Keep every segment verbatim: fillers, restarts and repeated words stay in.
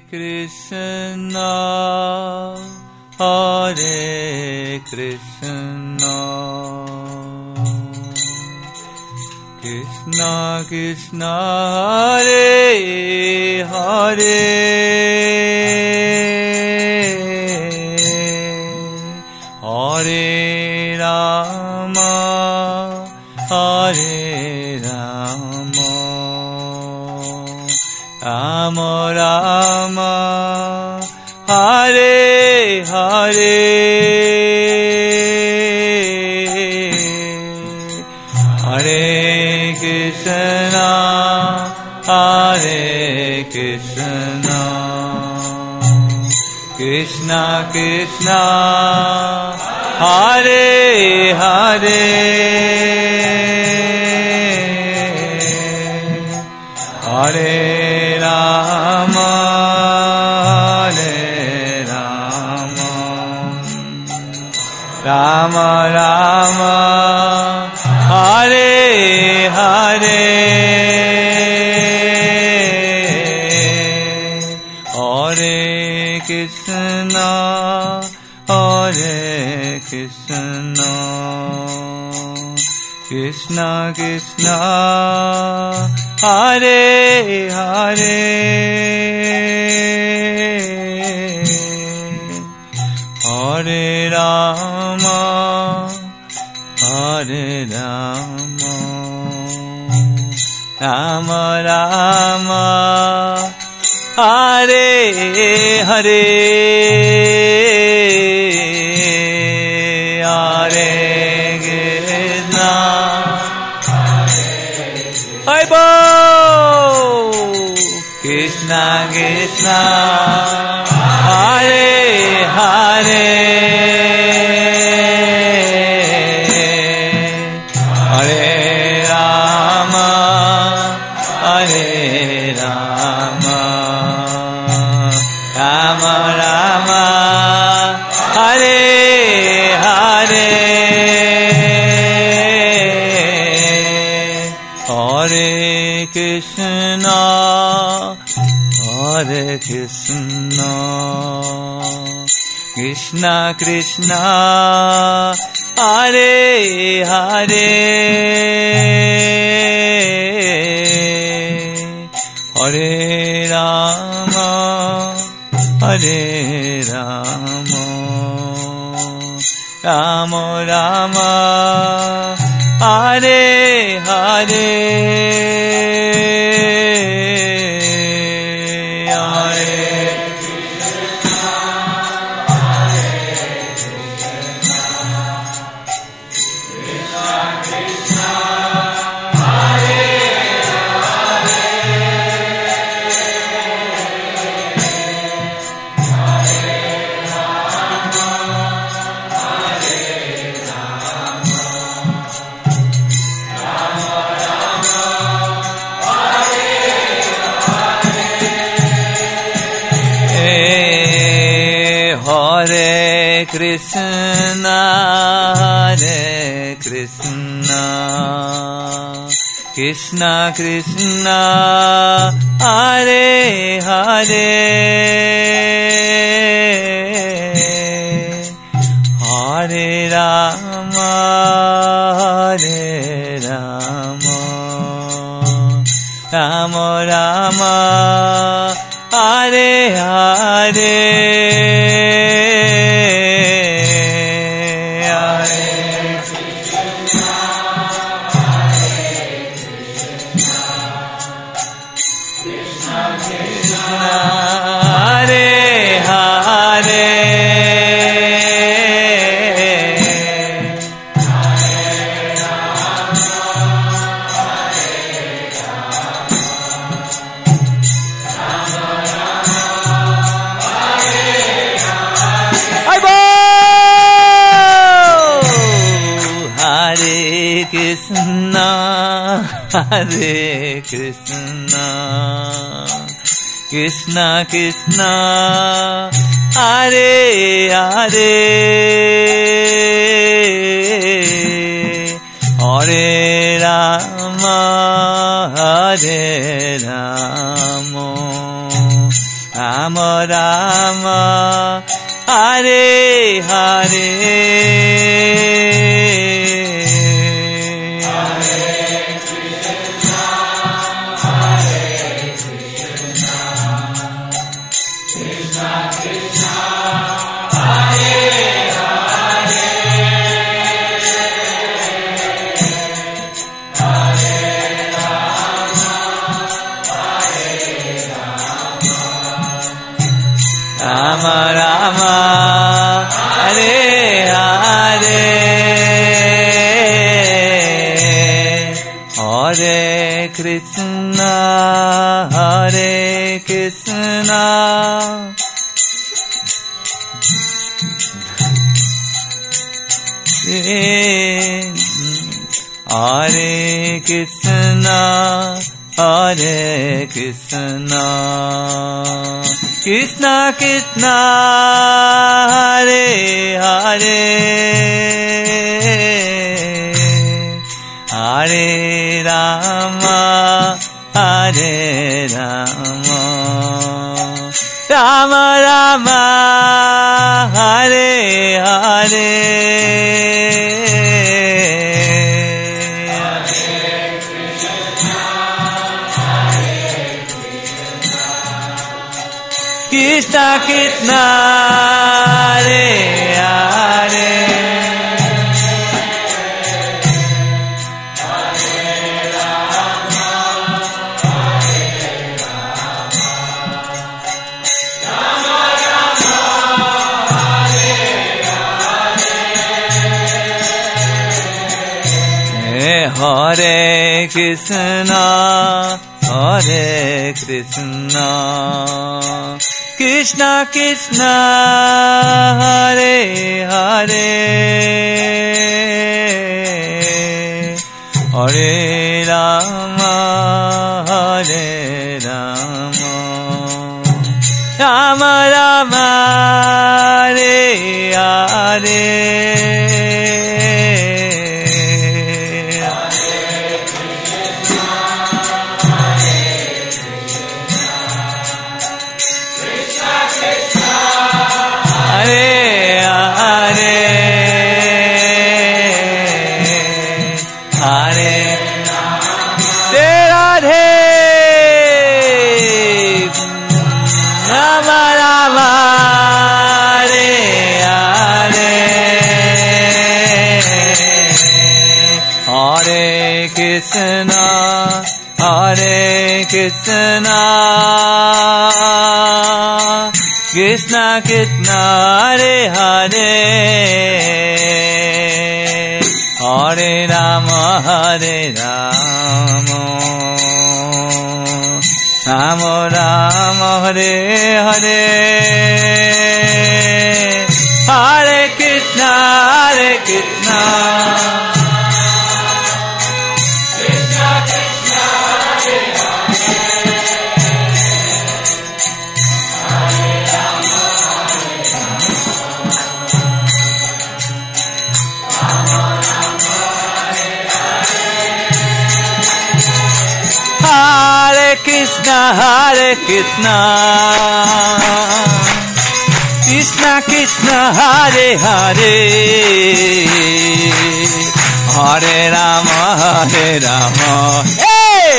Krishna, Hare Krishna, Krishna Krishna, Hare Hare, Hare Rama, Hare Rama, Rama Rama, Hare Hare, Hare Krishna, Hare Krishna, Krishna Krishna, Hare Hare, Hare Rama, Hare Rama, Rama Rama, Hare Hare, Hare Krishna, Hare Krishna, Krishna Krishna, Hare Hare, Hare Rama, Hare Rama, Rama Rama, Hare Hare, Hare Krishna, Hare Bo, Krishna Krishna, Hare Hare, Hare Rama, Hare Rama, Rama Rama, Hare Hare, Hare Krishna, Hare Krishna, Krishna Krishna, Hare Hare, Hare Rama, Hare Rama, Rama Rama, Hare Hare, Hare Krishna, Hare Krishna, Krishna Krishna, Hare Hare, Hare Rama, Hare Rama, Rama Rama, Hare Hare, Krishna, Hare Krishna, Krishna Krishna, Hare Hare, Hare Rama, Hare Rama, Rama Rama, Hare Hare, Rama Rama, Hare Hare, Hare Krishna, Hare Krishna, Hare Krishna, Hare Krishna, Krishna Krishna, Hare Hare, Hare Rama, Hare Rama, Rama Rama, Hare Hare, Krishna Krishna, Hare Hare, Hare Krishna, Hare Krishna, Krishna Krishna, Hare Hare, Hare Rama, Hare Rama, Rama Rama, Hare Hare, Krishna, Hare Krishna, Krishna Krishna, Hare Hare, Hare Rama, Hare Rama, Rama Rama, Hare Hare, Hare Krishna, Hare Krishna, Krishna, Hare Krishna, Krishna Krishna, Hare Hare, Hare Rama, Hare Rama, hey!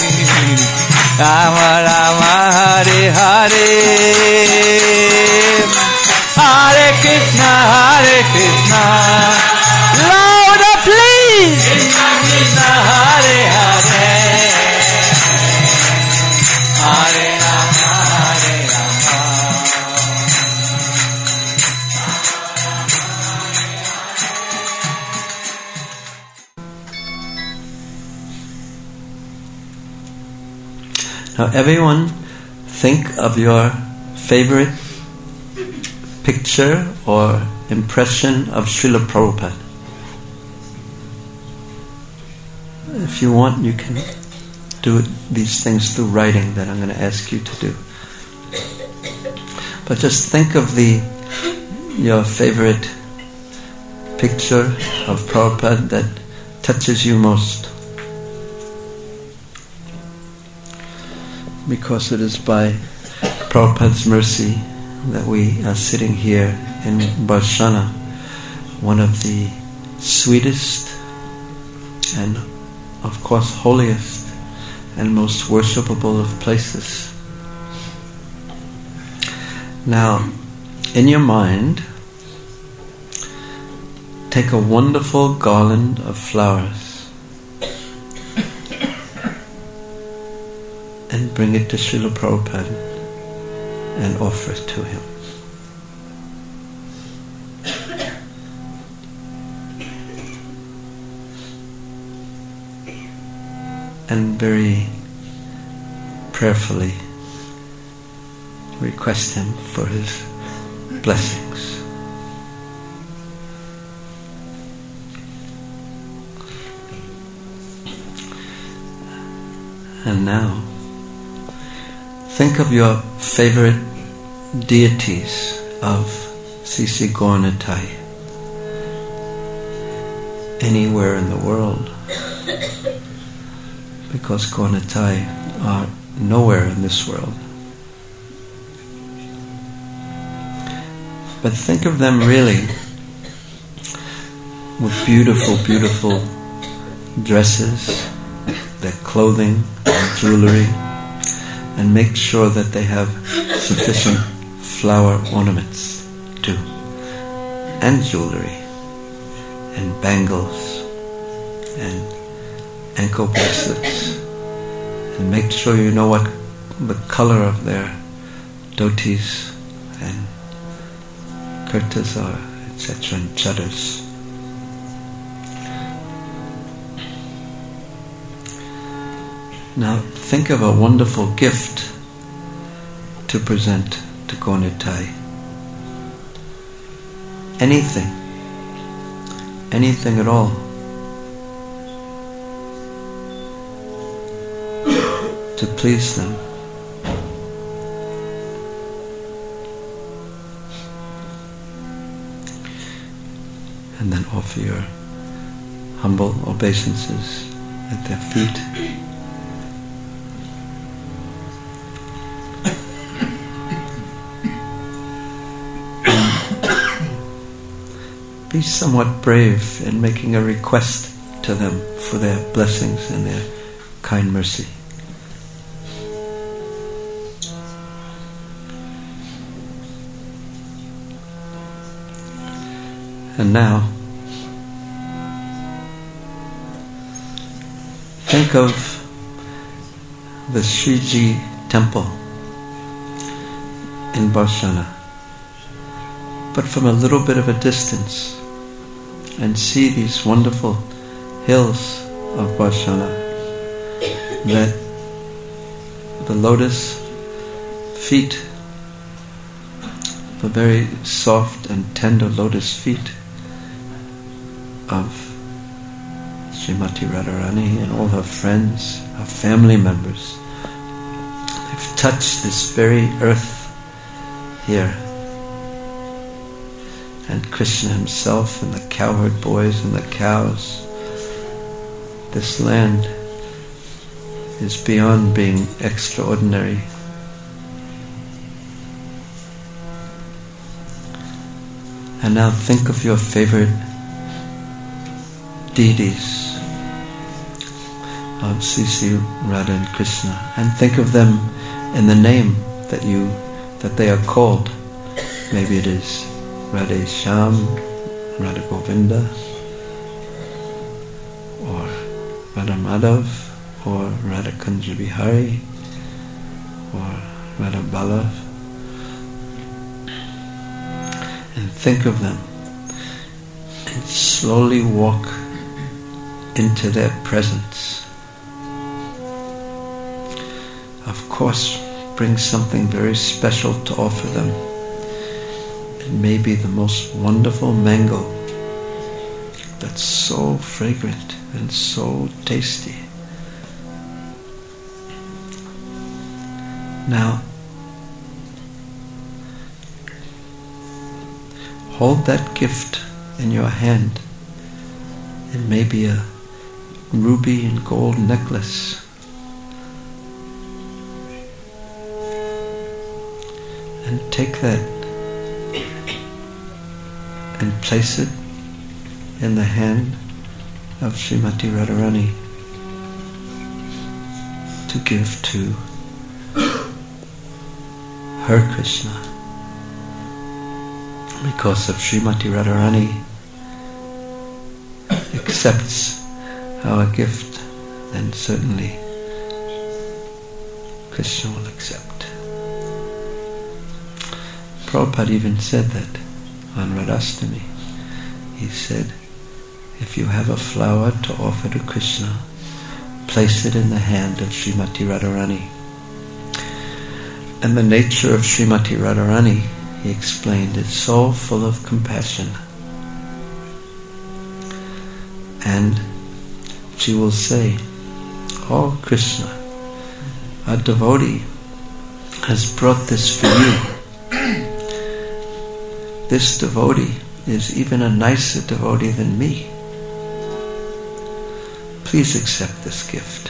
Rama Rama, Hare Hare, Hare Krishna, Hare Krishna, louder please, Krishna Krishna, Hare Hare, Hare Rama, Hare Rama. Now everyone think of your favorite picture or impression of Srila Prabhupada. If you want, you can do these things through writing that I'm going to ask you to do. But just think of the your favorite picture of Prabhupada that touches you most, because it is by Prabhupada's mercy that we are sitting here in Barshana, one of the sweetest and of course holiest and most worshipable of places. Now, in your mind, take a wonderful garland of flowers and bring it to Srila Prabhupada and offer it to him. And very prayerfully request him for his blessings. And now, think of your favorite deities of C C Gaura-Nitai anywhere in the world, because Gaura-Nitai are nowhere in this world. But think of them really with beautiful, beautiful dresses, their clothing, their jewelry, and make sure that they have sufficient flower ornaments too, and jewelry, and bangles, and ankle bracelets, and make sure you know what the color of their dhotis and kurtas are, et cetera, and chaddars. Now think of a wonderful gift to present to Gaura-Nitai. Anything, anything at all. To please them. And then offer your humble obeisances at their feet. Be somewhat brave in making a request to them for their blessings and their kind mercy. And now, think of the Sriji temple in Barshana, but from a little bit of a distance, and see these wonderful hills of Barshana, that the lotus feet, the very soft and tender lotus feet of Srimati Radharani and all her friends, her family members, they've touched this very earth here. And Krishna himself and the cowherd boys and the cows. This land is beyond being extraordinary. And now think of your favorite deities of C C Radha and Krishna, and think of them in the name that you that they are called. Maybe it is Radha Shyam, Radha Govinda, or Radha Madhav, or Radha Kunja Bihari, or Radha Balav. And think of them and slowly walk into their presence. Of course, bring something very special to offer them. It may be the most wonderful mango that's so fragrant and so tasty. Now, hold that gift in your hand. It may be a ruby and gold necklace, And take that and place it in the hand of Srimati Radharani to give to her Krishna. Because if Srimati Radharani accepts our gift, then certainly Krishna will accept. Prabhupada even said that on Radhastami. He said, if you have a flower to offer to Krishna, place it in the hand of Srimati Radharani. And the nature of Srimati Radharani, he explained, is so full of compassion. And she will say, oh Krishna, a devotee has brought this for you. This devotee is even a nicer devotee than me. Please accept this gift.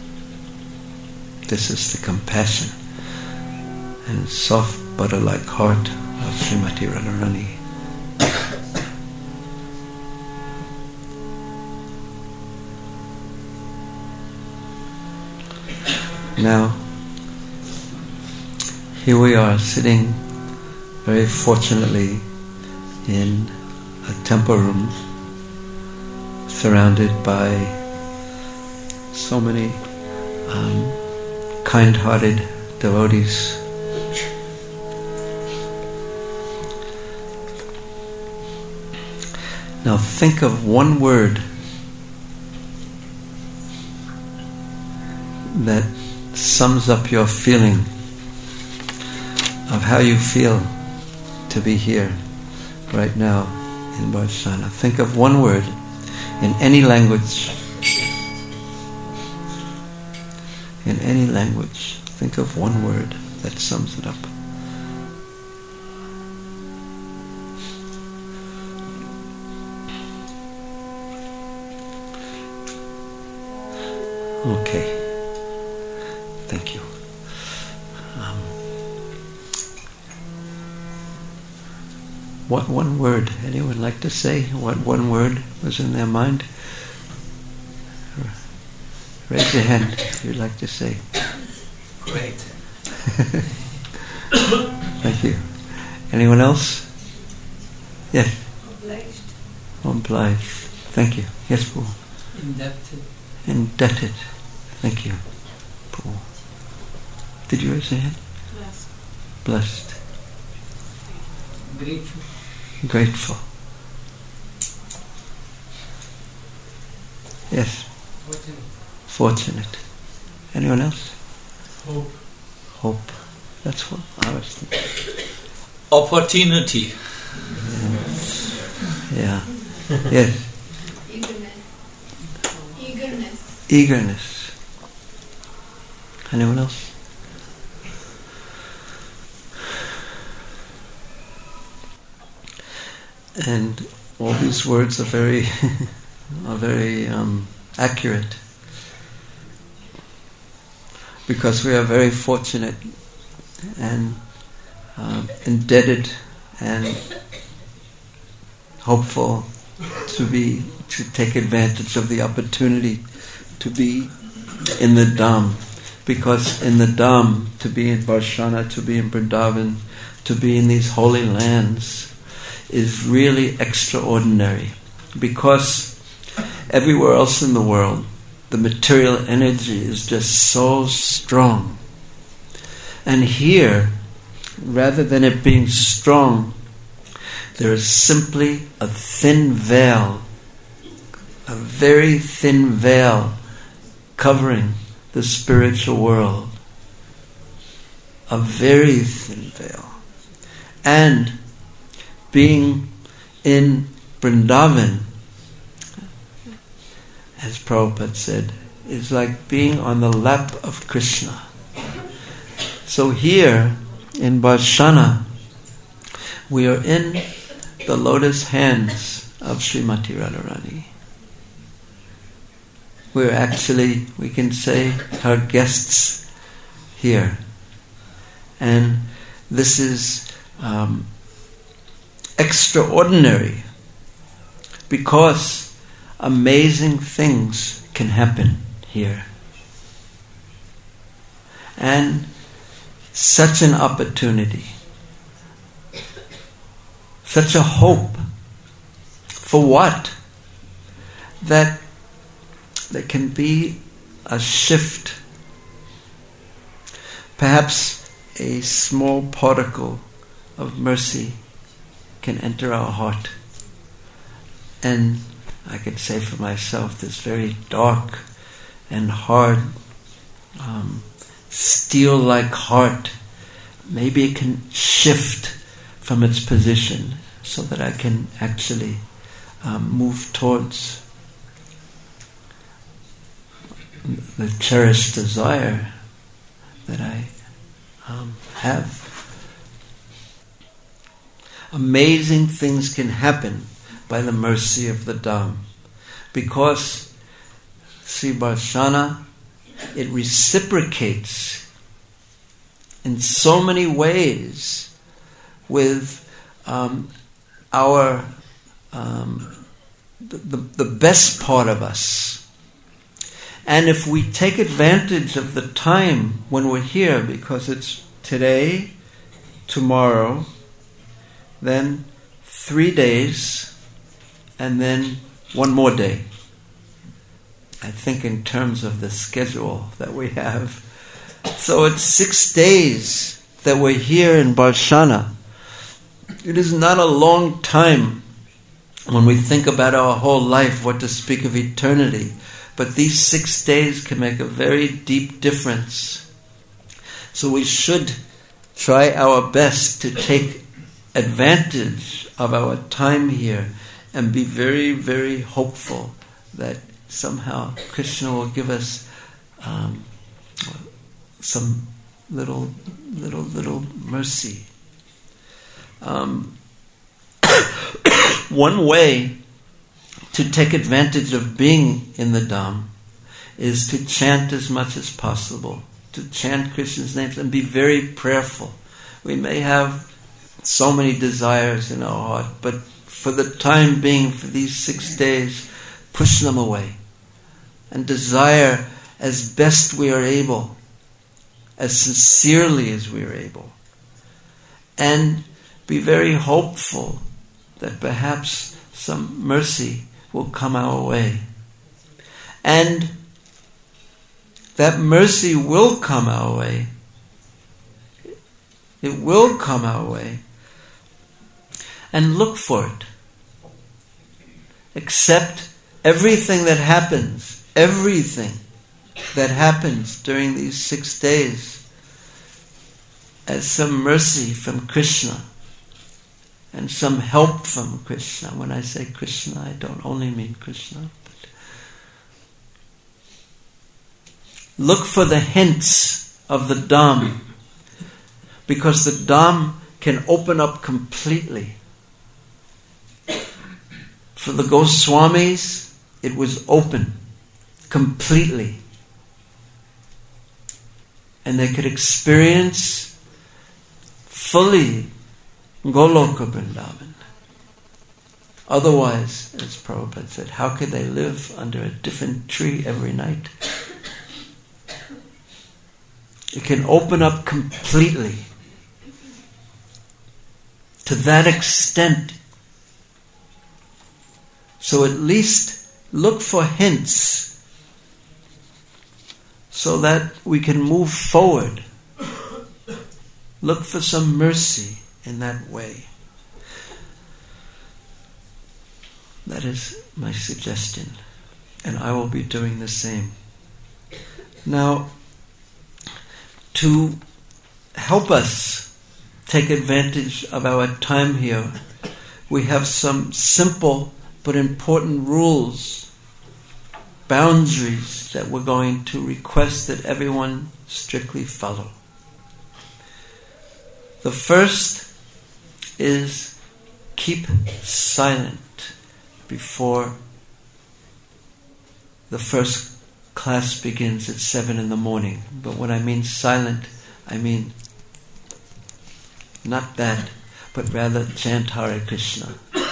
This is the compassion and soft butter-like heart of Srimati Radharani. Now, here we are sitting very fortunately in a temple room surrounded by so many um, kind-hearted devotees. Now think of one word that sums up your feeling of how you feel to be here right now in Varsana. Think of one word in any language. In any language. Think of one word that sums it up. Okay. Thank you. Um, what one word? Anyone like to say what one word was in their mind? Raise your hand if you'd like to say. Great. Thank you. Anyone else? Yes. Obliged. Obliged. Thank you. Yes, Paul. Indebted. Indebted. Thank you, Paul. Did you raise your hand? Blessed. Blessed. Grateful. Grateful. Yes. Fortunate. Fortunate. Anyone else? Hope. Hope. That's what I was thinking. Opportunity. Yeah. Yes. Eagerness. Eagerness. Eagerness. Anyone else? And all these words are very, are very um, accurate, because we are very fortunate and uh, indebted and hopeful to be to take advantage of the opportunity to be in the Dham. Because in the Dham, to be in Varshana, to be in Vrindavan, to be in these holy lands is really extraordinary. Because everywhere else in the world, the material energy is just so strong. And here, rather than it being strong, there is simply a thin veil, a very thin veil covering the spiritual world. A very thin veil. And being in Vrindavan, as Prabhupada said, is like being on the lap of Krishna. So here in Varshana, we are in the lotus hands of Srimati Radharani. We're actually, we can say, her guests here. And this is um, extraordinary because amazing things can happen here. And such an opportunity, such a hope. For what? That there can be a shift. Perhaps a small particle of mercy can enter our heart. And I can say for myself, this very dark and hard, um, steel-like heart, maybe it can shift from its position so that I can actually um, move towards the cherished desire that I um, have. Amazing things can happen by the mercy of the Dham, because Sri Darshana, it reciprocates in so many ways with um, our um, the, the, the best part of us. And if we take advantage of the time when we're here, because it's today, tomorrow, then three days, and then one more day. I think in terms of the schedule that we have. So it's six days that we're here in Barshana. It is not a long time when we think about our whole life, what to speak of eternity. But these six days can make a very deep difference. So we should try our best to take advantage of our time here and be very, very hopeful that somehow Krishna will give us um, some little, little, little mercy. Um, one way to take advantage of being in the Dham is to chant as much as possible, to chant Krishna's names and be very prayerful. We may have so many desires in our heart, but for the time being, for these six days, push them away and desire as best we are able, as sincerely as we are able, and be very hopeful that perhaps some mercy will come our way. And that mercy will come our way. It will come our way. And look for it. Accept everything that happens, everything that happens during these six days as some mercy from Krishna and some help from Krishna. When I say Krishna, I don't only mean Krishna. But look for the hints of the Dham, because the Dham can open up completely. For the Goswamis, it was open completely. And they could experience fully Goloka Vrindavan. Otherwise, as Prabhupada said, how could they live under a different tree every night? It can open up completely. To that extent. So at least look for hints so that we can move forward. Look for some mercy in that way. That is my suggestion. And I will be doing the same. Now, to help us take advantage of our time here, we have some simple but important rules, boundaries that we're going to request that everyone strictly follow. The first is keep silent before the first class begins at seven in the morning. But when I mean silent, I mean not that, but rather chant Hare Krishna.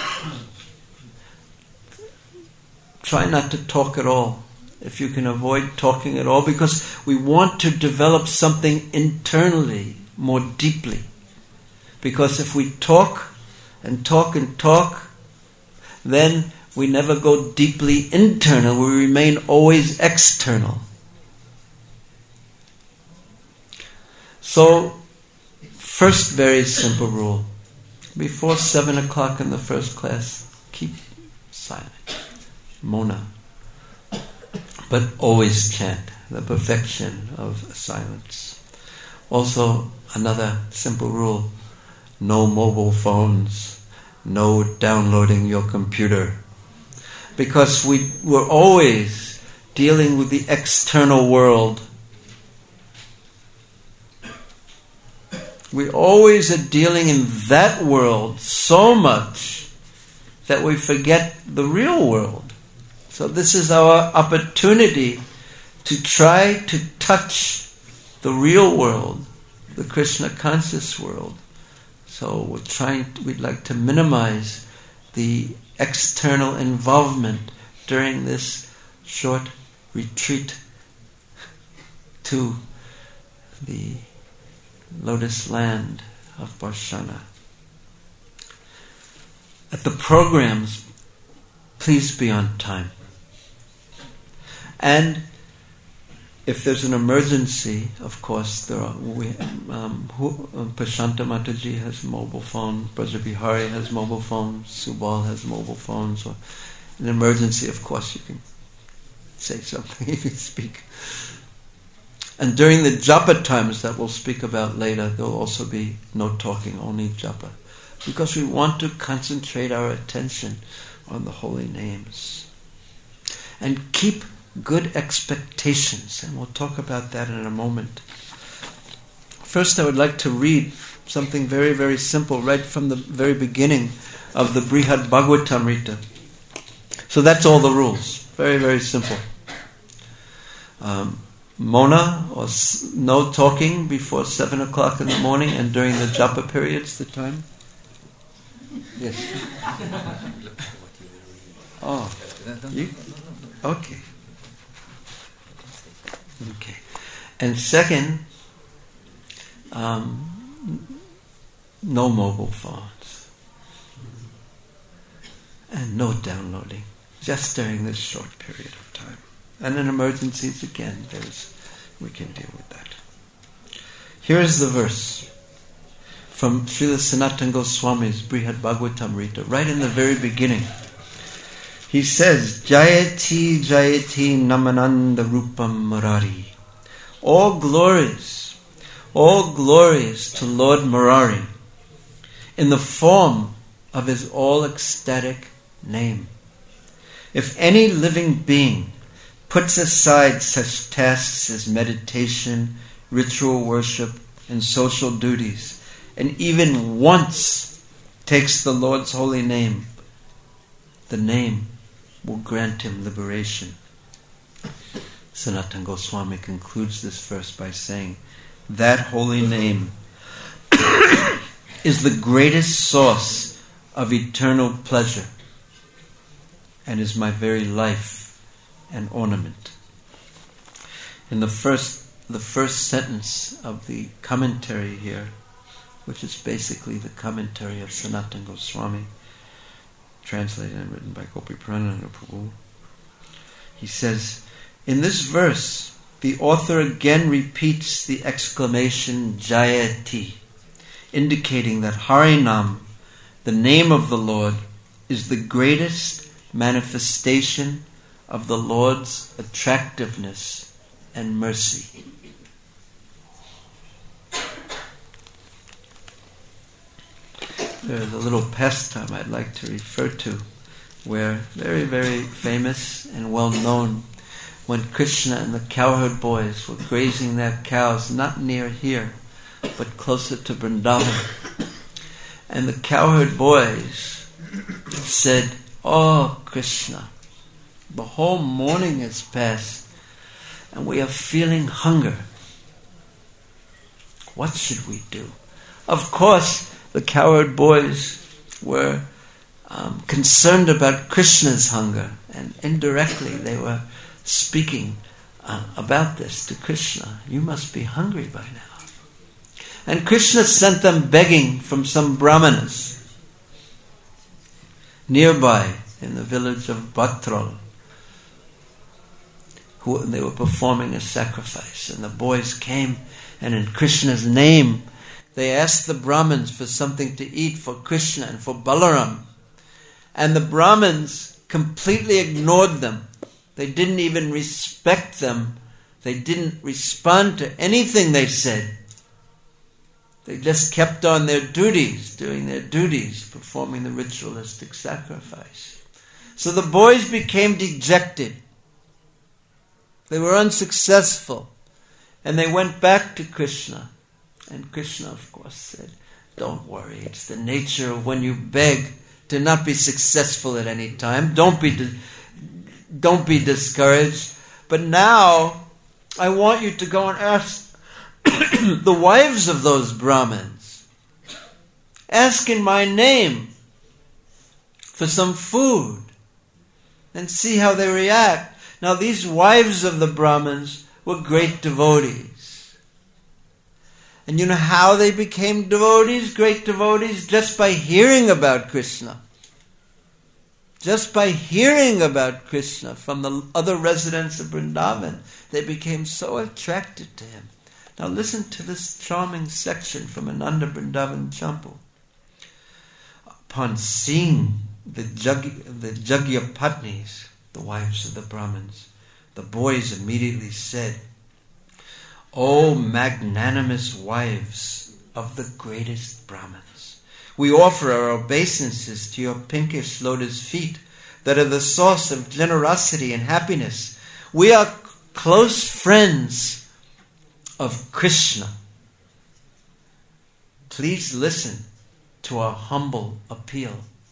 Try not to talk at all, if you can avoid talking at all, because we want to develop something internally, more deeply. Because if we talk and talk and talk, then we never go deeply internal, we remain always external. So, first very simple rule. Before seven o'clock in the first class, keep silent. Mona. But always chant the perfection of silence. Also, another simple rule. No mobile phones. No downloading your computer. Because we, we're always dealing with the external world. We always are dealing in that world so much that we forget the real world. So this is our opportunity to try to touch the real world, the Krishna conscious world. So we're trying, we'd like to minimize the external involvement during this short retreat to the lotus land of Barshana. At the programs, please be on time. And if there's an emergency, of course, there are. We, um, who, um, Prashanta Mataji has mobile phone. Brajabihari has mobile phones. Subal has mobile phones. So, in an emergency, of course, you can say something. You can speak. And during the japa times that we'll speak about later, there'll also be no talking, only japa, because we want to concentrate our attention on the holy names and keep good expectations, and we'll talk about that in a moment. First, I would like to read something very, very simple right from the very beginning of the Brihad Bhagavatamrita. So that's all the rules. Very, very simple. Um, Mona, or s- no talking before seven o'clock in the morning and during the japa periods, the time? Yes. Oh, you? Okay. Okay. And second, um, no mobile phones. And no downloading. Just during this short period of time. And in emergencies, again, there's we can deal with that. Here is the verse from Srila Sanatana Goswami's Brihad Bhagavatamrita, right in the very beginning. He says, Jayati Jayati Namananda Rupam Murari. All glories, all glories to Lord Murari in the form of his all-ecstatic name. If any living being puts aside such tasks as meditation, ritual worship, and social duties, and even once takes the Lord's holy name, the name will grant him liberation. Sanatana Goswami concludes this verse by saying, that holy name is the greatest source of eternal pleasure and is my very life and ornament. In the first the first sentence of the commentary here, which is basically the commentary of Sanatana Goswami, translated and written by Gopi Prananda Prabhu, he says, in this verse, the author again repeats the exclamation Jayati, indicating that Harinam, the name of the Lord, is the greatest manifestation of the Lord's attractiveness and mercy. There's a little pastime I'd like to refer to, where very, very famous and well known, when Krishna and the cowherd boys were grazing their cows, not near here, but closer to Vrindavan. And the cowherd boys said, oh Krishna, the whole morning has passed and we are feeling hunger. What should we do? Of course, the cowherd boys were um, concerned about Krishna's hunger, and indirectly they were speaking uh, about this to Krishna. You must be hungry by now. And Krishna sent them begging from some brahmanas nearby in the village of Bhatrol, who they were performing a sacrifice. And the boys came, and in Krishna's name, they asked the Brahmins for something to eat for Krishna and for Balaram. And the Brahmins completely ignored them. They didn't even respect them. They didn't respond to anything they said. They just kept on their duties, doing their duties, performing the ritualistic sacrifice. So the boys became dejected. They were unsuccessful. And they went back to Krishna. And Krishna, of course, said, don't worry, it's the nature of when you beg to not be successful at any time. Don't be, di- don't be discouraged. But now, I want you to go and ask the wives of those Brahmins. Ask in my name for some food and see how they react. Now, these wives of the Brahmins were great devotees. And you know how they became devotees, great devotees? Just by hearing about Krishna. Just by hearing about Krishna from the other residents of Vrindavan, they became so attracted to him. Now listen to this charming section from Ananda Vrindavan Champu. Upon seeing the, Jagya, the Jagya Patnis, the wives of the Brahmins, the boys immediately said, O magnanimous wives of the greatest Brahmins, we offer our obeisances to your pinkish lotus feet that are the source of generosity and happiness. We are close friends of Krishna. Please listen to our humble appeal.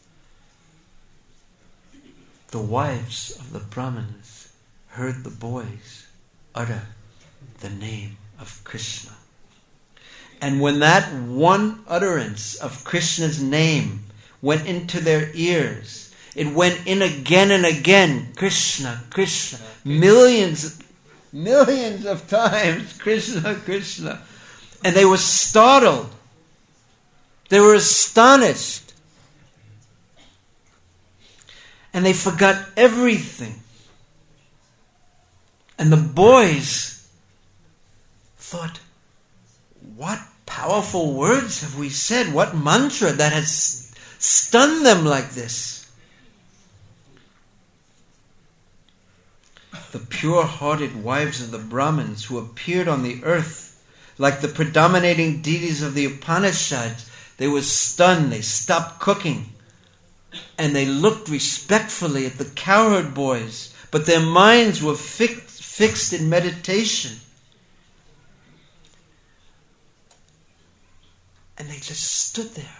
The wives of the Brahmins heard the boys utter the name of Krishna. And when that one utterance of Krishna's name went into their ears, it went in again and again, Krishna, Krishna, millions, millions of times, Krishna, Krishna. And they were startled. They were astonished. And they forgot everything. And the boys thought, what powerful words have we said? What mantra that has stunned them like this? The pure-hearted wives of the Brahmins who appeared on the earth like the predominating deities of the Upanishads, they were stunned, they stopped cooking, and they looked respectfully at the cowherd boys, but their minds were fixed, fixed in meditation. And they just stood there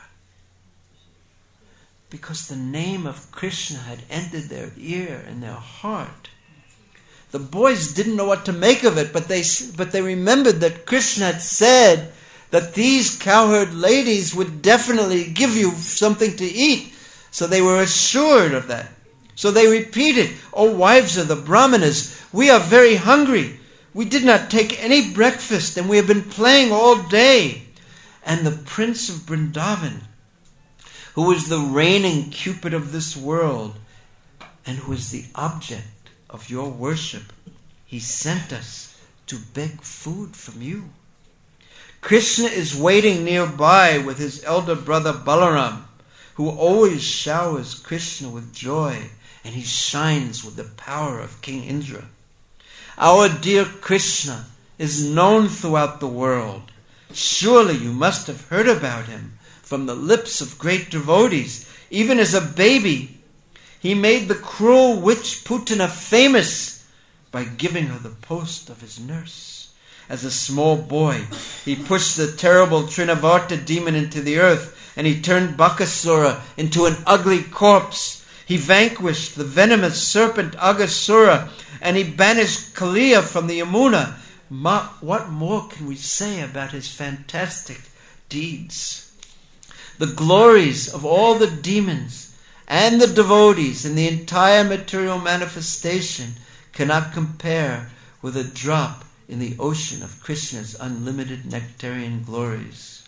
because the name of Krishna had entered their ear and their heart. The boys didn't know what to make of it, but they but they remembered that Krishna had said that these cowherd ladies would definitely give you something to eat. So they were assured of that. So they repeated, O wives of the Brahmanas, we are very hungry. We did not take any breakfast and we have been playing all day. And the Prince of Vrindavan, who is the reigning Cupid of this world and who is the object of your worship, he sent us to beg food from you. Krishna is waiting nearby with his elder brother Balaram, who always showers Krishna with joy, and he shines with the power of King Indra. Our dear Krishna is known throughout the world. Surely you must have heard about him from the lips of great devotees. Even as a baby, he made the cruel witch Putana famous by giving her the post of his nurse. As a small boy, he pushed the terrible Trinavarta demon into the earth, and he turned Bakasura into an ugly corpse. He vanquished the venomous serpent Agasura, and he banished Kaliya from the Yamuna. Ma, what more can we say about his fantastic deeds. The glories of all the demons and the devotees in the entire material manifestation cannot compare with a drop in the ocean of Krishna's unlimited nectarian glories.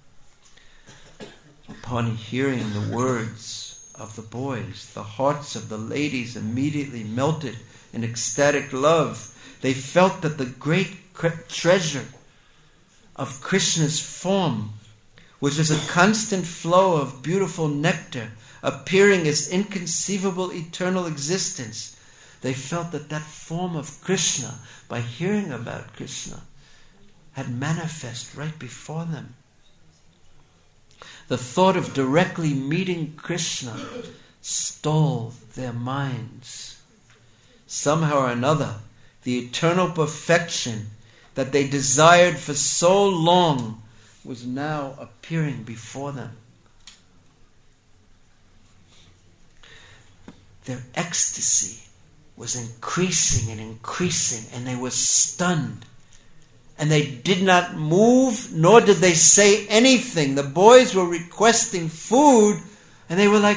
Upon hearing the words of the boys, the hearts of the ladies immediately melted in ecstatic love. They felt that the great treasure of Krishna's form, which is a constant flow of beautiful nectar, appearing as inconceivable eternal existence, they felt that that form of Krishna, by hearing about Krishna, had manifest right before them. The thought of directly meeting Krishna stole their minds. Somehow or another, the eternal perfection that they desired for so long was now appearing before them. Their ecstasy was increasing and increasing, and they were stunned. And they did not move, nor did they say anything. The boys were requesting food, and they were like...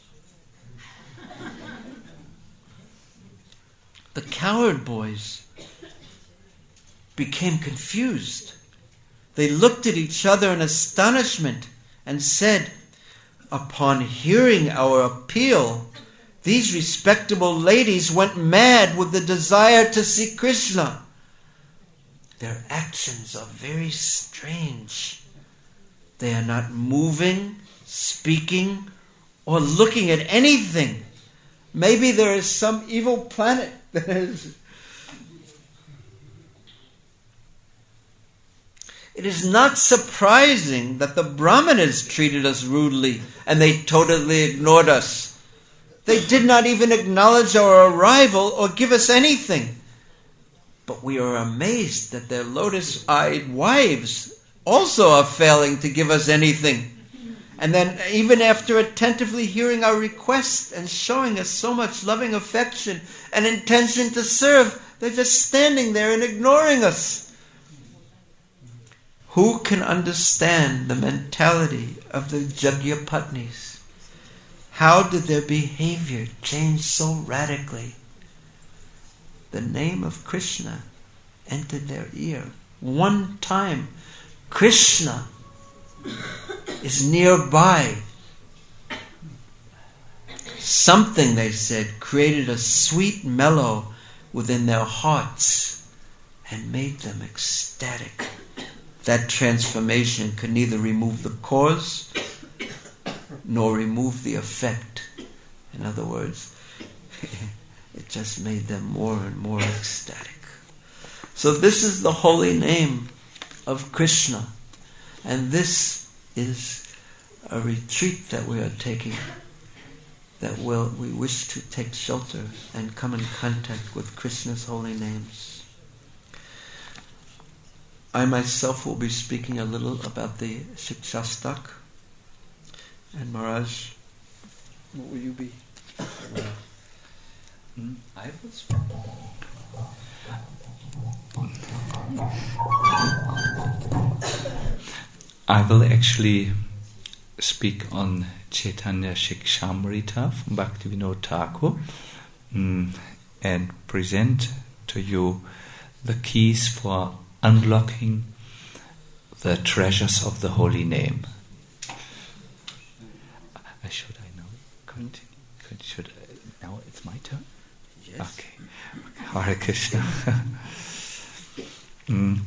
The coward boys became confused. They looked at each other in astonishment and said, "Upon hearing our appeal, these respectable ladies went mad with the desire to see Krishna. Their actions are very strange. They are not moving, speaking, or looking at anything. Maybe there is some evil planet that is..." It is not surprising that the Brahmanas treated us rudely and they totally ignored us. They did not even acknowledge our arrival or give us anything. But we are amazed that their lotus-eyed wives also are failing to give us anything. And then even after attentively hearing our request and showing us so much loving affection and intention to serve, they're just standing there and ignoring us. Who can understand the mentality of the Jagyapatnis? How did their behavior change so radically? The name of Krishna entered their ear. One time, Krishna is nearby. Something, they said, created a sweet mellow within their hearts and made them ecstatic. That transformation could neither remove the cause nor remove the effect. In other words, it just made them more and more ecstatic. So this is the holy name of Krishna. And this is a retreat that we are taking, that will we wish to take shelter and come in contact with Krishna's holy names. I myself will be speaking a little about the Shikshastak. And Maharaj, what will you be? Hmm? I will speak. I will actually speak on Chaitanya Shikshamrita from Bhaktivinoda Thakur mm, and present to you the keys for unlocking the treasures of the holy name. Uh, should I now continue? Should I, now it's my turn? Yes. Okay. Hare Krishna. mm.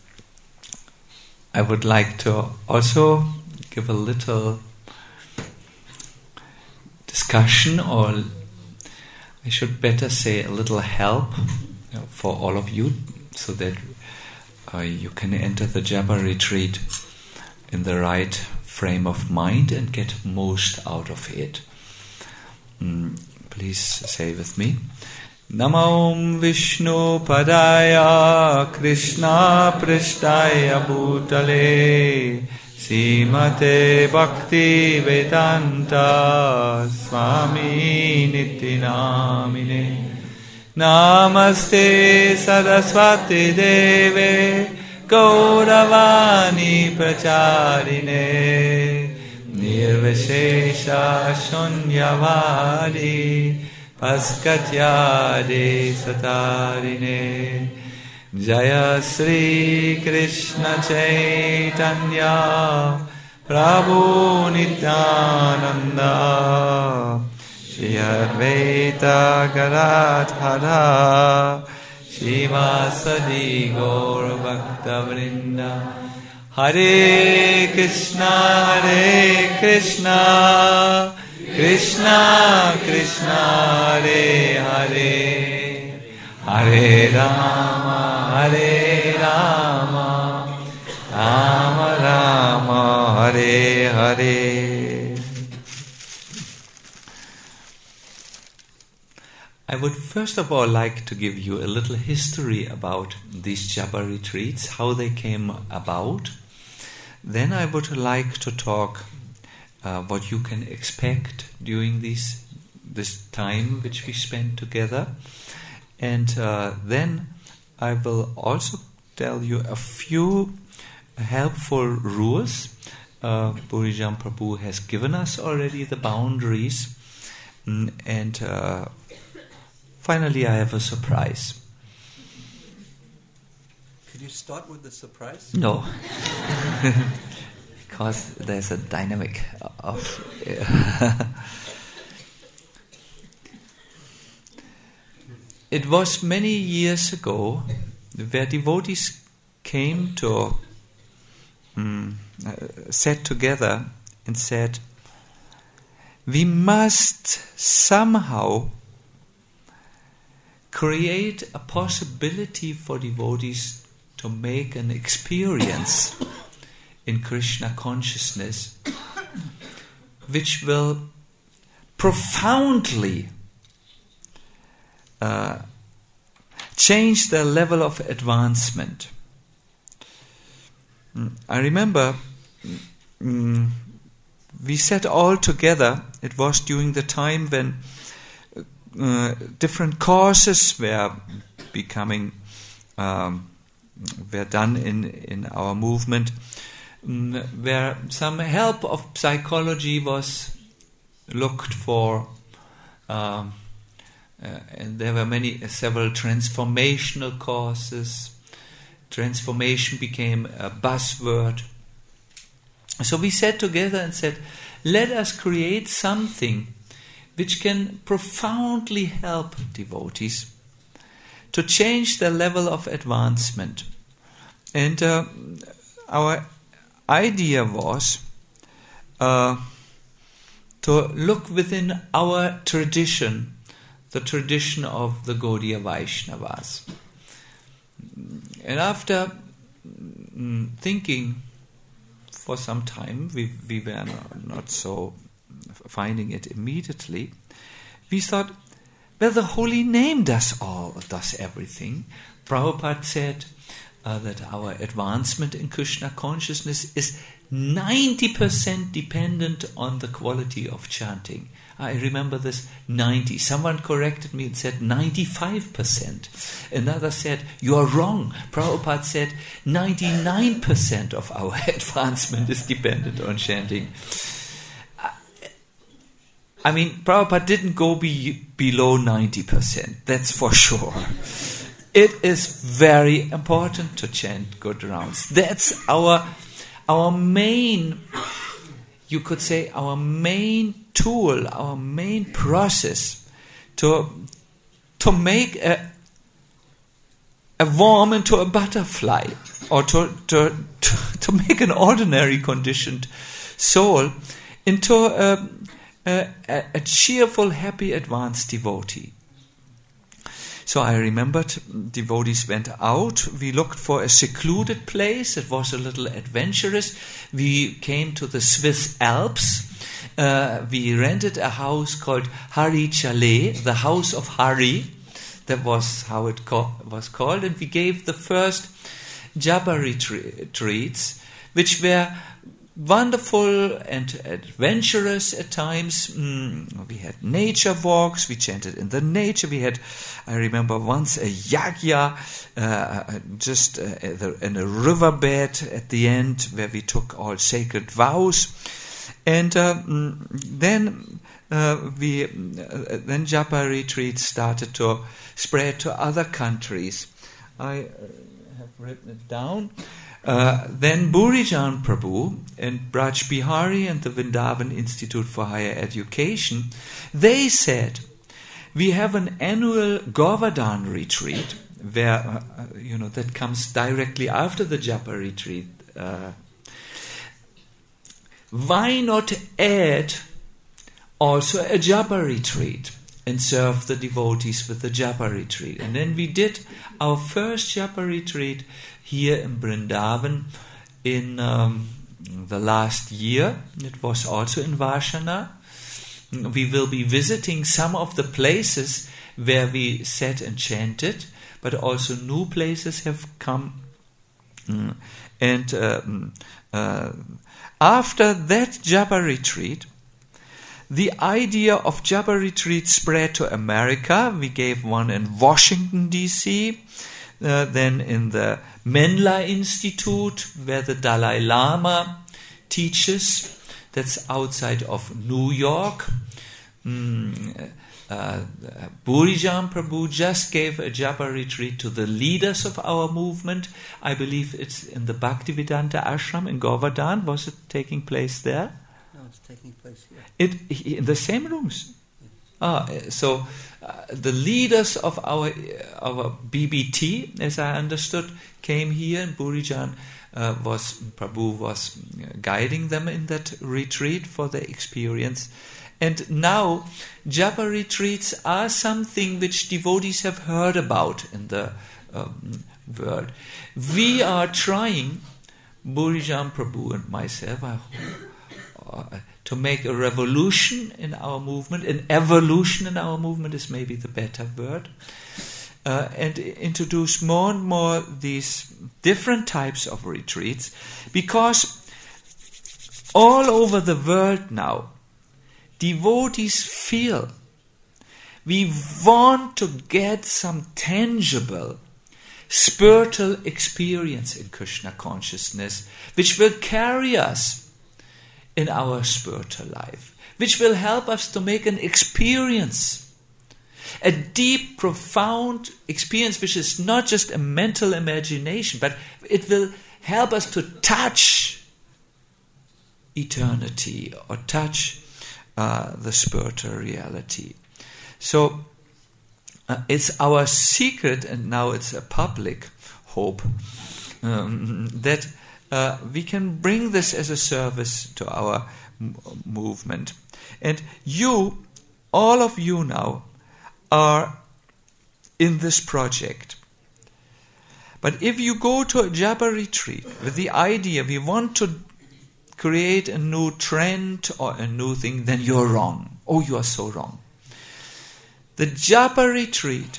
I would like to also give a little discussion, or I should better say a little help you know, for all of you, so that Uh, you can enter the Japa retreat in the right frame of mind and get most out of it. Mm, please say with me. Namo Vishnu Padaya Krishna Prishtaya Bhutale Srimate Bhakti Vedanta Swami Nityanamine Namaste Saraswati Deve Gauravani pracharine nirvishesha shunyavadi paskatyade satarine Jaya Sri Krishna Chaitanya Prabhu Nityananda Shri Advaita Gadadhara Shivasadi Gaur Bhakta Vrinda Hare Krishna Hare Krishna Krishna Krishna Hare Hare Hare Rama Hare Rama Rama Rama Hare Hare. I would first of all like to give you a little history about these Japa retreats, how they came about. Then I would like to talk uh, what you can expect during this, this time which we spend together. And uh, then I will also tell you a few helpful rules. Uh, Burijan Prabhu has given us already the boundaries. Mm, and uh, finally I have a surprise. Can you start with the surprise? No. Because there's a dynamic of... It was many years ago where devotees came to, um, uh, sat together and said, we must somehow create a possibility for devotees to make an experience in Krishna consciousness which will profoundly Uh, change the level of advancement. Mm, I remember mm, we sat all together. It was during the time when uh, different courses were becoming um, were done in, in our movement, mm, where some help of psychology was looked for. Um, Uh, and there were many, uh, several transformational courses. Transformation became a buzzword. So we sat together and said, let us create something which can profoundly help devotees to change the level of advancement. And uh, our idea was uh, to look within our tradition, the tradition of the Gaudiya Vaishnavas. And after mm, thinking for some time, we, we were not, not so finding it immediately, we thought, well, the holy name does all, does everything. Prabhupada said uh, that our advancement in Krishna consciousness is ninety percent dependent on the quality of chanting. I remember this ninety. Someone corrected me and said ninety-five percent. Another said, you are wrong. Prabhupada said ninety-nine percent of our advancement is dependent on chanting. I mean, Prabhupada didn't go be, below ninety percent, that's for sure. It is very important to chant good rounds. That's our, our main, you could say, our main tool, our main process to, to make a, a worm into a butterfly, or to, to, to, to make an ordinary conditioned soul into a, a, a cheerful, happy, advanced devotee. So I remembered devotees went out. We looked for a secluded place. It was a little adventurous. We came to the Swiss Alps. Uh, we rented a house called Hari Chalet, the House of Hari. That was how it co- was called. And we gave the first Japa retreats, which were wonderful and adventurous at times. Mm, we had nature walks, we chanted in the nature. We had, I remember once, a yagya uh, just uh, in a riverbed at the end where we took all sacred vows. And uh, mm, then uh, we uh, then Japa retreats started to spread to other countries. I uh, have written it down. Uh, then Burijan Prabhu and Braj Bihari and the Vrindavan Institute for Higher Education, they said, we have an annual Govardhan retreat where, uh, you know, that comes directly after the Japa retreat. Uh, why not add also a Japa retreat and serve the devotees with the Japa retreat? And then we did our first Japa retreat here in Vrindavan in um, the last year. It was also in Vashana. We will be visiting some of the places where we sat and chanted, but also new places have come. Mm. And um, uh, after that Japa retreat, the idea of Japa retreat spread to America. We gave one in Washington, D C, uh, then in the Menla Institute, where the Dalai Lama teaches. That's outside of New York. Mm, uh, Burijan Prabhu just gave a Japa retreat to the leaders of our movement. I believe it's in the Bhaktivedanta Ashram in Govardhan. Was it taking place there? No, it's taking place here. It in the same rooms. Ah, so uh, the leaders of our our B B T, as I understood, came here, and Burijan uh, was Prabhu was guiding them in that retreat for their experience. And now, Japa retreats are something which devotees have heard about in the um, world. We are trying, Burijan Prabhu and myself, I hope, uh, to make a revolution in our movement. An evolution in our movement is maybe the better word. Uh, and introduce more and more these different types of retreats, because all over the world now, devotees feel we want to get some tangible spiritual experience in Krishna consciousness, which will carry us in our spiritual life, which will help us to make an experience, a deep, profound experience, which is not just a mental imagination, but it will help us to touch eternity or touch uh, the spiritual reality. So uh, it's our secret, and now it's a public hope, um, that uh, we can bring this as a service to our m- movement. And you, all of you now, are in this project. But if you go to a Japa retreat with the idea we want to create a new trend or a new thing, then you're wrong. Oh, you are so wrong. The Japa retreat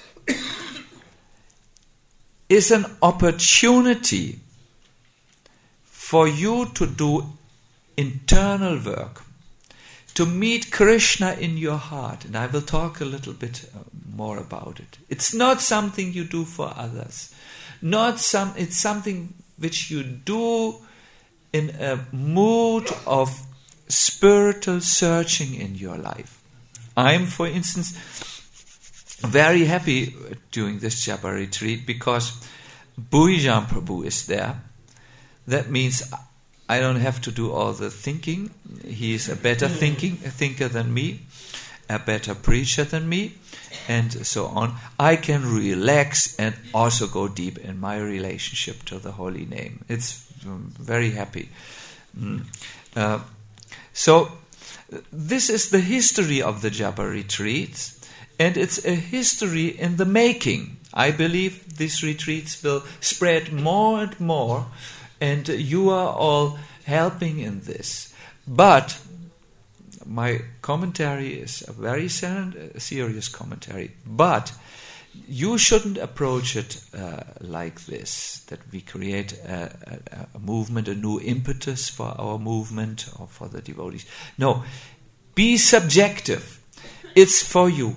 is an opportunity for you to do internal work, to meet Krishna in your heart. And I will talk a little bit more about it. It's not something you do for others. Not some. It's something which you do in a mood of spiritual searching in your life. I'm, for instance, very happy during this Japa retreat because Burijan Prabhu is there. That means I don't have to do all the thinking. He is a better thinking a thinker than me, a better preacher than me, and so on. I can relax and also go deep in my relationship to the holy name. It's um, very happy. Mm. Uh, so this is the history of the Japa retreats, and it's a history in the making. I believe these retreats will spread more and more, and you are all helping in this. But my commentary is a very serious commentary. But you shouldn't approach it uh, like this, that we create a, a, a movement, a new impetus for our movement or for the devotees. No, be subjective. It's for you.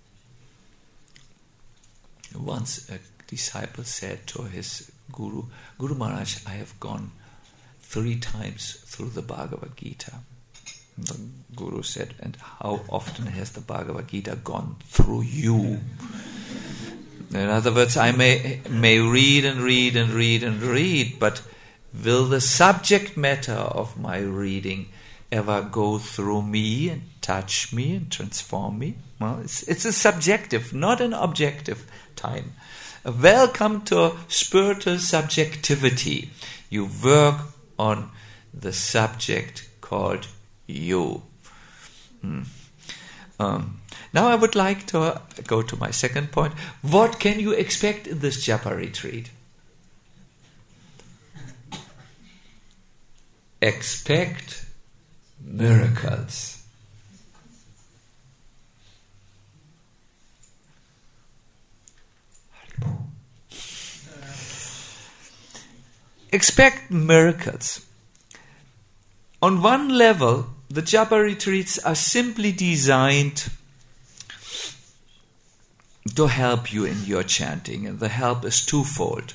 Once a disciple said to his guru, Guru Maharaj, I have gone three times through the Bhagavad Gita. The Guru said, and how often has the Bhagavad Gita gone through you? In other words, I may may read and read and read and read, but will the subject matter of my reading ever go through me and touch me and transform me? Well, it's, it's a subjective, not an objective time. Welcome to spiritual subjectivity. You work on the subject called you. Hmm. Um, now I would like to uh, go to my second point. What can you expect in this japa retreat? Expect miracles. Expect miracles. On one level, the japa retreats are simply designed to help you in your chanting, and the help is twofold.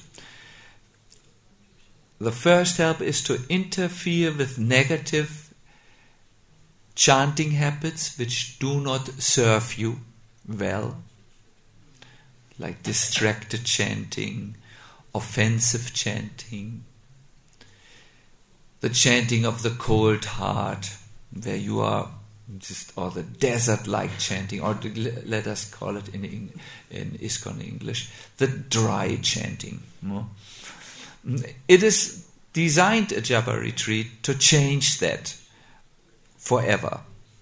The first help is to interfere with negative chanting habits which do not serve you well, like distracted chanting, offensive chanting, the chanting of the cold heart, where you are just, or the desert-like chanting, or the, let us call it in in, in ISKCON English, the dry chanting. No? It is designed, a japa retreat, to change that forever.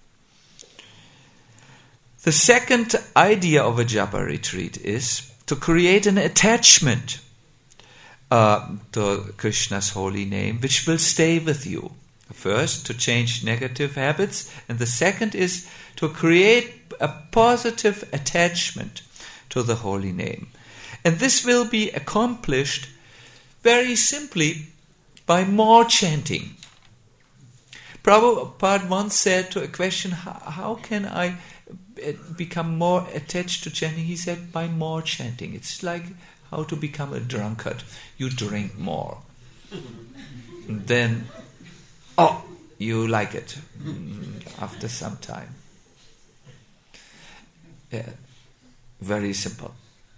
The second idea of a japa retreat is to create an attachment uh, to Krishna's holy name, which will stay with you. First, to change negative habits, and the second is to create a positive attachment to the holy name. And this will be accomplished very simply by more chanting. Prabhupada once said to a question, how, how can I become more attached to chanting? He said, by more chanting. It's like how to become a drunkard. You drink more. And then, oh, you like it after some time. Yeah, very simple.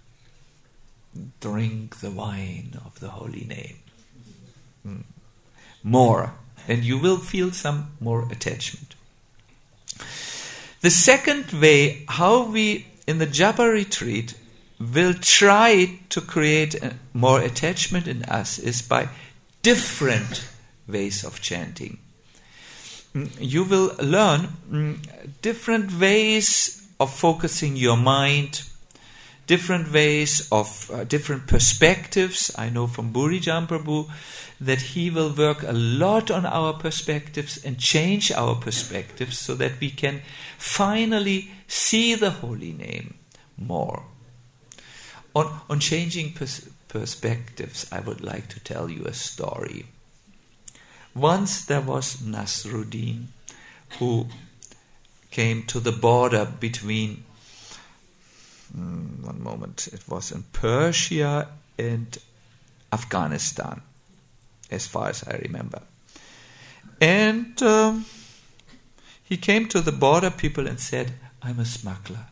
Drink the wine of the holy name. Mm. More. And you will feel some more attachment. The second way how we, in the japa retreat, will try to create a, more attachment in us is by different ways of chanting. You will learn mm, different ways of focusing your mind, different ways of uh, different perspectives. I know from Burijan Prabhu that he will work a lot on our perspectives and change our perspectives so that we can finally see the holy name more. On, on changing pers- perspectives, I would like to tell you a story. Once there was Nasruddin, who came to the border between, mm, one moment, it was in Persia and Afghanistan, as far as I remember. And um, he came to the border people and said, I'm a smuggler.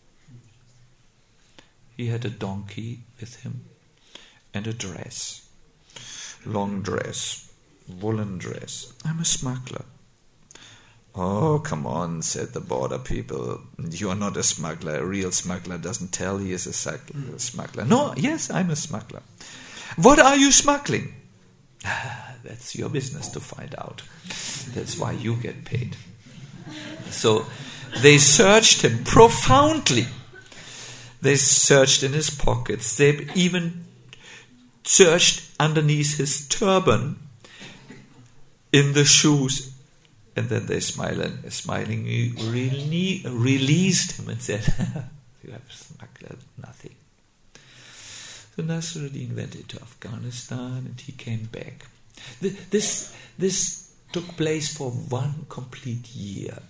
He had a donkey with him and a dress, long dress, woolen dress. I'm a smuggler. Oh, come on, said the border people. You are not a smuggler. A real smuggler doesn't tell he is a smuggler. No, yes, I'm a smuggler. What are you smuggling? That's your business to find out. That's why you get paid. So they searched him profoundly. They searched in his pockets. They even searched underneath his turban, in the shoes. And then they smiled, smilingly released him and said, You have smuggled nothing. So Nasruddin went into Afghanistan and he came back. This, this took place for one complete year.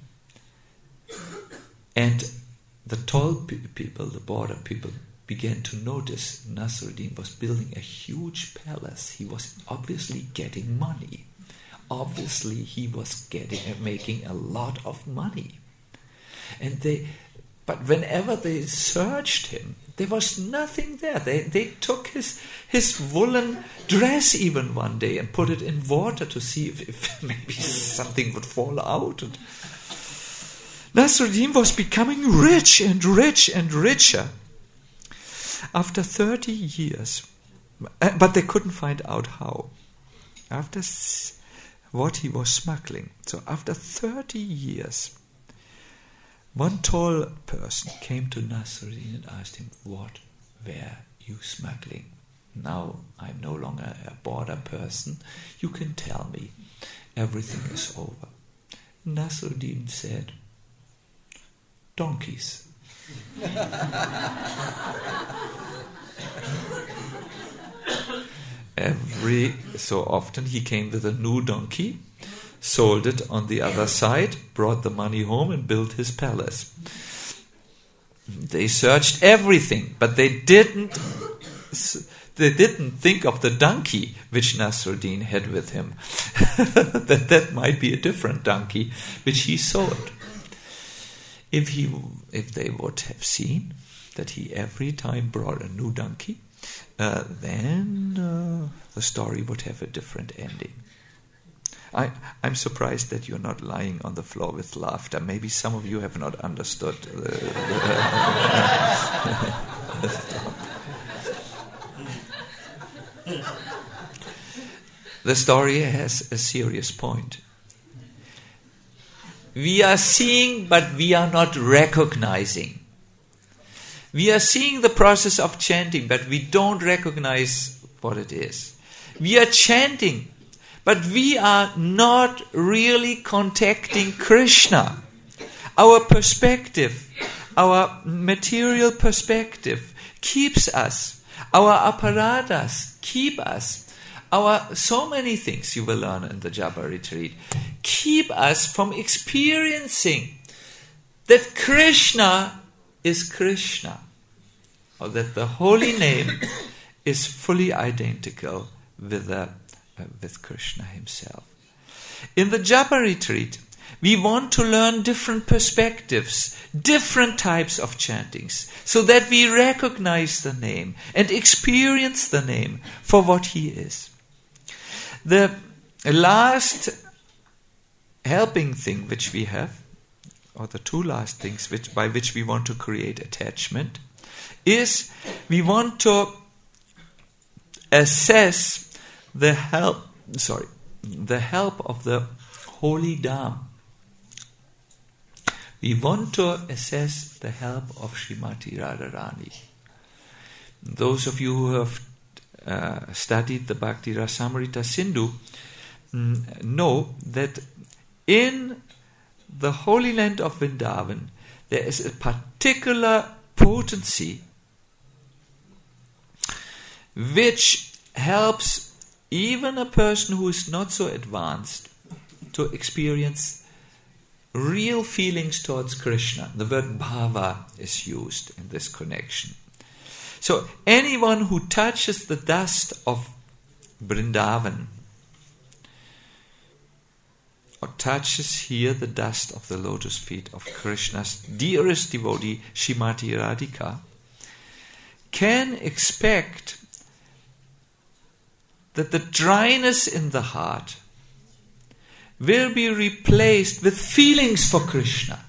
And the tall pe- people, the border people, began to notice Nasruddin was building a huge palace. He was obviously getting money. Obviously he was getting uh, making a lot of money. And they, but whenever they searched him, there was nothing there. They they took his his woolen dress even one day and put it in water to see if, if maybe something would fall out. And Nasruddin was becoming rich and rich and richer. After thirty years, but they couldn't find out how. After what he was smuggling. So after thirty years, one tall person came to Nasruddin and asked him, what were you smuggling? Now I'm no longer a border person. You can tell me. Everything is over. Nasruddin said, donkeys. Every so often he came with a new donkey, sold it on the other side, brought the money home and built his palace. They searched everything, but they didn't they didn't think of the donkey which Nasruddin had with him. that that might be a different donkey which he sold. If he if they would have seen that he every time brought a new donkey, Uh, then uh, the story would have a different ending. I, I'm surprised that you're not lying on the floor with laughter. Maybe some of you have not understood. The, the, the story has a serious point. We are seeing, but we are not recognizing. We are seeing the process of chanting, but we don't recognize what it is. We are chanting, but we are not really contacting Krishna. Our perspective, our material perspective keeps us. Our apparatus keep us. Our so many things you will learn in the Japa retreat keep us from experiencing that Krishna is Krishna, or that the holy name is fully identical with the, uh, with Krishna himself. In the Japa retreat, we want to learn different perspectives, different types of chantings, so that we recognize the name and experience the name for what he is. The last helping thing which we have, or the two last things which by which we want to create attachment, is we want to assess the help, sorry, the help of the holy Dham. We want to assess the help of Srimati Radharani. Those of you who have uh, studied the Bhakti Rasamrita Sindhu mm, know that in the Holy Land of Vrindavan, there is a particular potency which helps even a person who is not so advanced to experience real feelings towards Krishna. The word bhava is used in this connection. So anyone who touches the dust of Vrindavan, or touches here the dust of the lotus feet of Krishna's dearest devotee, Srimati Radhika, can expect that the dryness in the heart will be replaced with feelings for Krishna.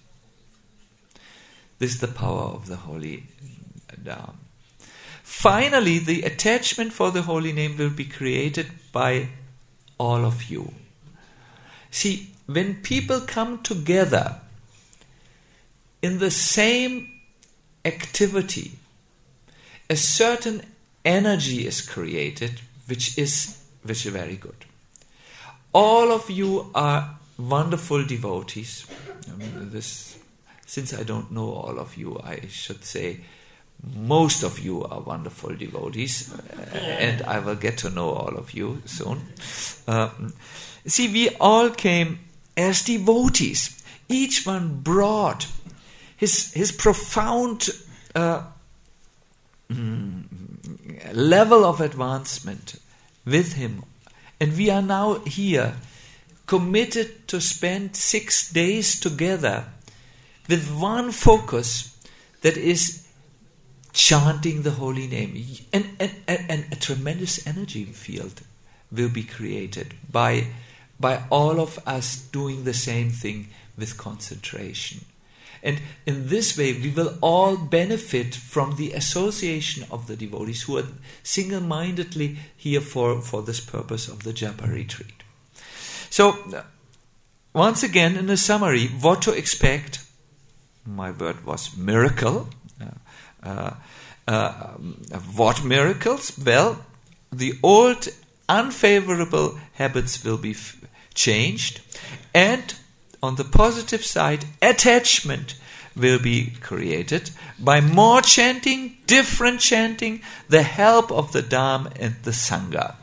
This is the power of the holy Dham. Finally, the attachment for the holy name will be created by all of you. See, when people come together in the same activity, a certain energy is created, which is which is very good. All of you are wonderful devotees. I mean, this since I don't know all of you, I should say most of you are wonderful devotees, uh, and I will get to know all of you soon. Um, see, we all came as devotees. Each one brought his his profound uh, mm, level of advancement with him, and we are now here, committed to spend six days together with one focus, that is chanting the holy name. And, and, and a tremendous energy field will be created by, by all of us doing the same thing with concentration. And in this way, we will all benefit from the association of the devotees who are single-mindedly here for, for this purpose of the Japa retreat. So, once again, in a summary, what to expect? My word was miracle. Uh, uh, uh, what miracles? Well, the old unfavorable habits will be f- changed, and on the positive side, attachment will be created by more chanting, different chanting, the help of the Dham and the Sangha.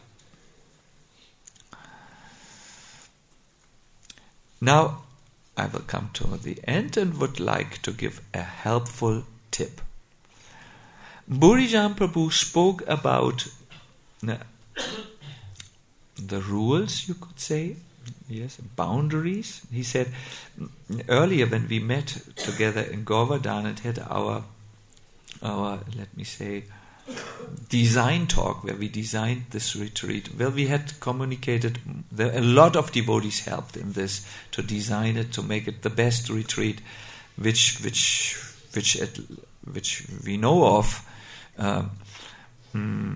Now, I will come to the end and would like to give a helpful tip. Burijan Prabhu spoke about uh, the rules, you could say, yes, boundaries. He said earlier when we met together in Govardhan and had our, our, let me say, design talk where we designed this retreat. Well, we had communicated, there, a lot of devotees helped in this to design it, to make it the best retreat which which which it, which we know of. Um, mm,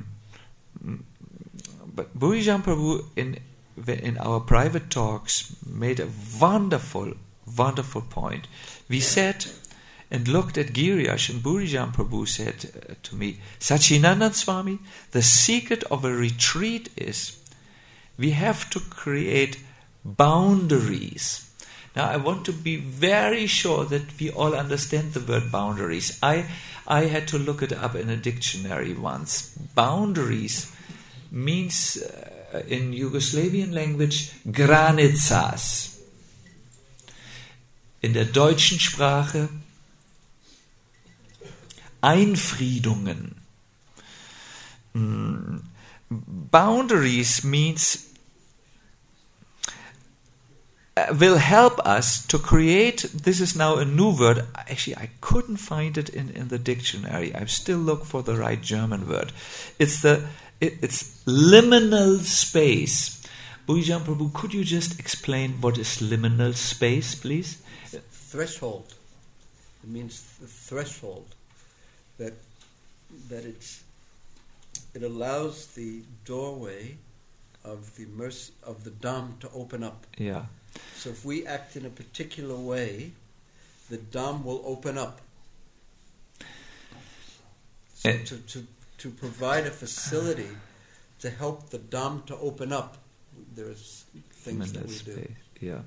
but Burijan Prabhu in in our private talks made a wonderful, wonderful point. We sat and looked at Giriyash, and Burijan Prabhu said uh, to me, Sachinandan Swami, the secret of a retreat is we have to create boundaries. Now I want to be very sure that we all understand the word boundaries. I I had to look it up in a dictionary once. Boundaries means uh, in Yugoslavian language Granitsas. In der deutschen Sprache Einfriedungen. Mm. Boundaries means uh, will help us to create, this is now a new word, actually I couldn't find it in, in the dictionary, I still look for the right German word. It's the it, it's liminal space. Burijan Prabhu, could you just explain what is liminal space, please? Threshold. It means the threshold. That that it's it allows the doorway of the mercy of the Dham to open up. Yeah. So if we act in a particular way, the Dham will open up. So Uh, to, to to provide a facility to help the Dham to open up, there's things that we do. Space. Yeah.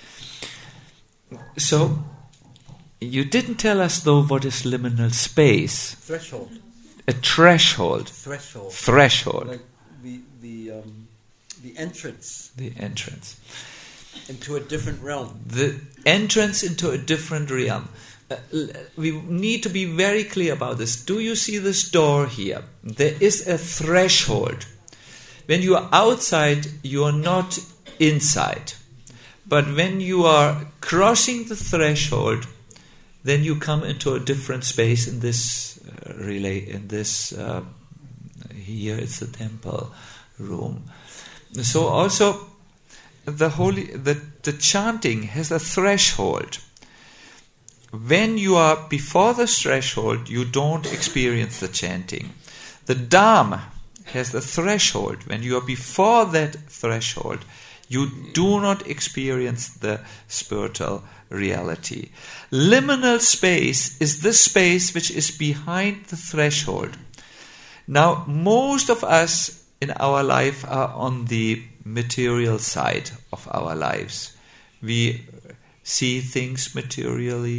So you didn't tell us though what is liminal space. Threshold. A threshold. Threshold. Threshold. Like the the um, the entrance The entrance. into a different realm. The entrance into a different realm. Uh, l- we need to be very clear about this. Do you see this door here? There is a threshold. When you are outside, you are not inside. But when you are crossing the threshold, then you come into a different space in this uh, relay. In this uh, here, it's the temple room. So also, the holy the the chanting has a threshold. When you are before the threshold, you don't experience the chanting. The Dham has the threshold. When you are before that threshold, you do not experience the spiritual reality. Liminal space is the space which is behind the threshold. Now, most of us in our life are on the material side of our lives. We see things materially,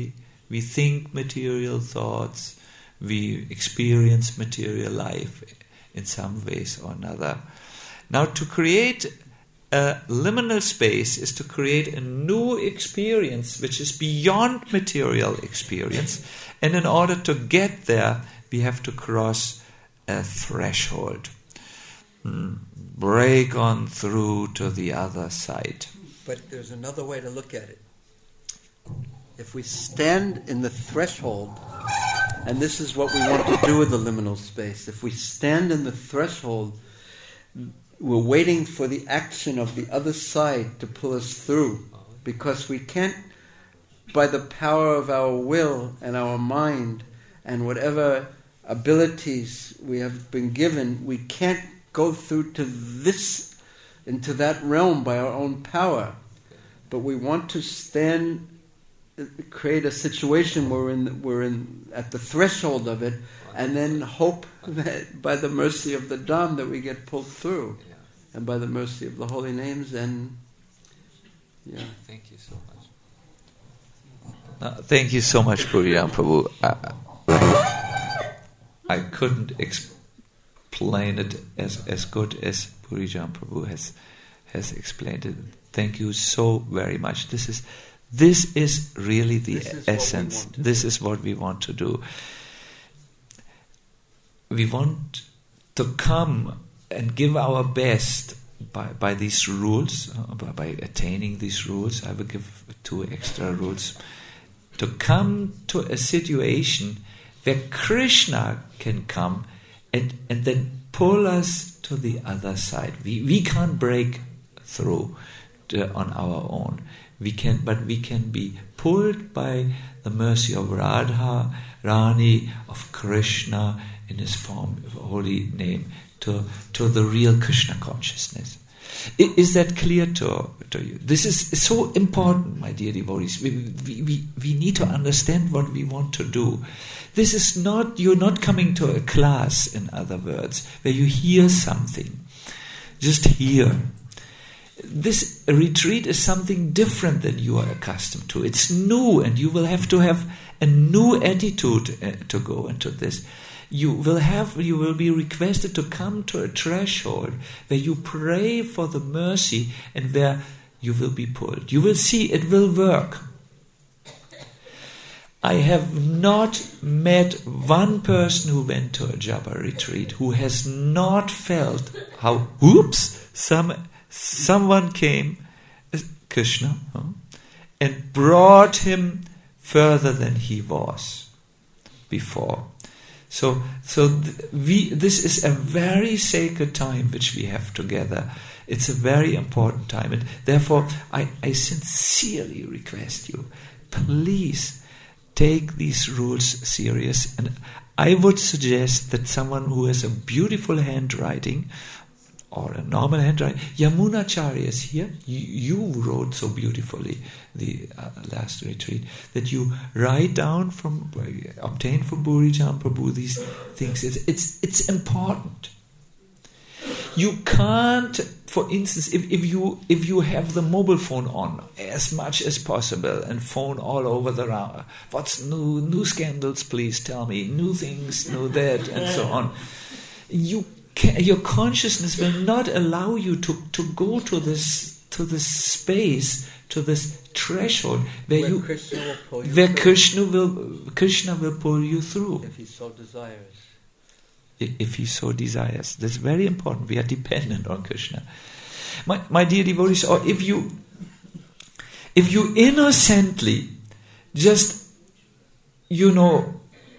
we think material thoughts, we experience material life in some ways or another. Now, to create a liminal space is to create a new experience which is beyond material experience, and in order to get there, we have to cross a threshold. Mm. Break on through to the other side. But there's another way to look at it. If we stand in the threshold, and this is what we want to do with the liminal space, if we stand in the threshold, we're waiting for the action of the other side to pull us through, because we can't, by the power of our will and our mind and whatever abilities we have been given, we can't go through to this, into that realm by our own power. But we want to stand, create a situation where we're in, we're in at the threshold of it, and then hope that by the mercy of the Dham that we get pulled through, and by the mercy of the holy names. And yeah. Thank you so much. Uh, thank you so much, Burijan Prabhu. Uh, I, I couldn't explain it as as good as Burijan Prabhu has has explained it. Thank you so very much. This is this is really the This is essence. what we want to This do. is what we want to do. We want to come and give our best by, by these rules, uh, by, by attaining these rules. I will give two extra rules. To come to a situation where Krishna can come and, and then pull us to the other side. We, we can't break through to, on our own. We can, but we can be pulled by the mercy of Radha, Rani, of Krishna in his form, holy name, to, to the real Krishna consciousness. I, is that clear to, to you? This is so important, my dear devotees. We, we, we, we need to understand what we want to do. This is not, you're not coming to a class, in other words, where you hear something. Just hear. This retreat is something different than you are accustomed to. It's new, and you will have to have a new attitude uh, to go into this. You will have, you will be requested to come to a threshold where you pray for the mercy and where you will be pulled. You will see it will work. I have not met one person who went to a Japa retreat who has not felt how, oops, some someone came, Krishna, huh, and brought him further than he was before. So, so th- we. This is a very sacred time which we have together. It's a very important time, and therefore I, I sincerely request you, please take these rules serious. And I would suggest that someone who has a beautiful handwriting, or a normal handwriting, Yamunacharya is here. You, you wrote so beautifully the uh, last retreat that you write down from, uh, obtain from Burijan Prabhu these things. It's, it's it's important. You can't, for instance, if, if you if you have the mobile phone on as much as possible and phone all over the round, what's new? New scandals, please tell me. New things, new that, and so on. You. Your consciousness will not allow you to, to go to this to this space, to this threshold where, where you Krishna will pull you where through, Krishna will Krishna will pull you through if he so desires. if he so desires. That's very important. We are dependent on Krishna. My my dear devotees, or if you if you innocently just you know.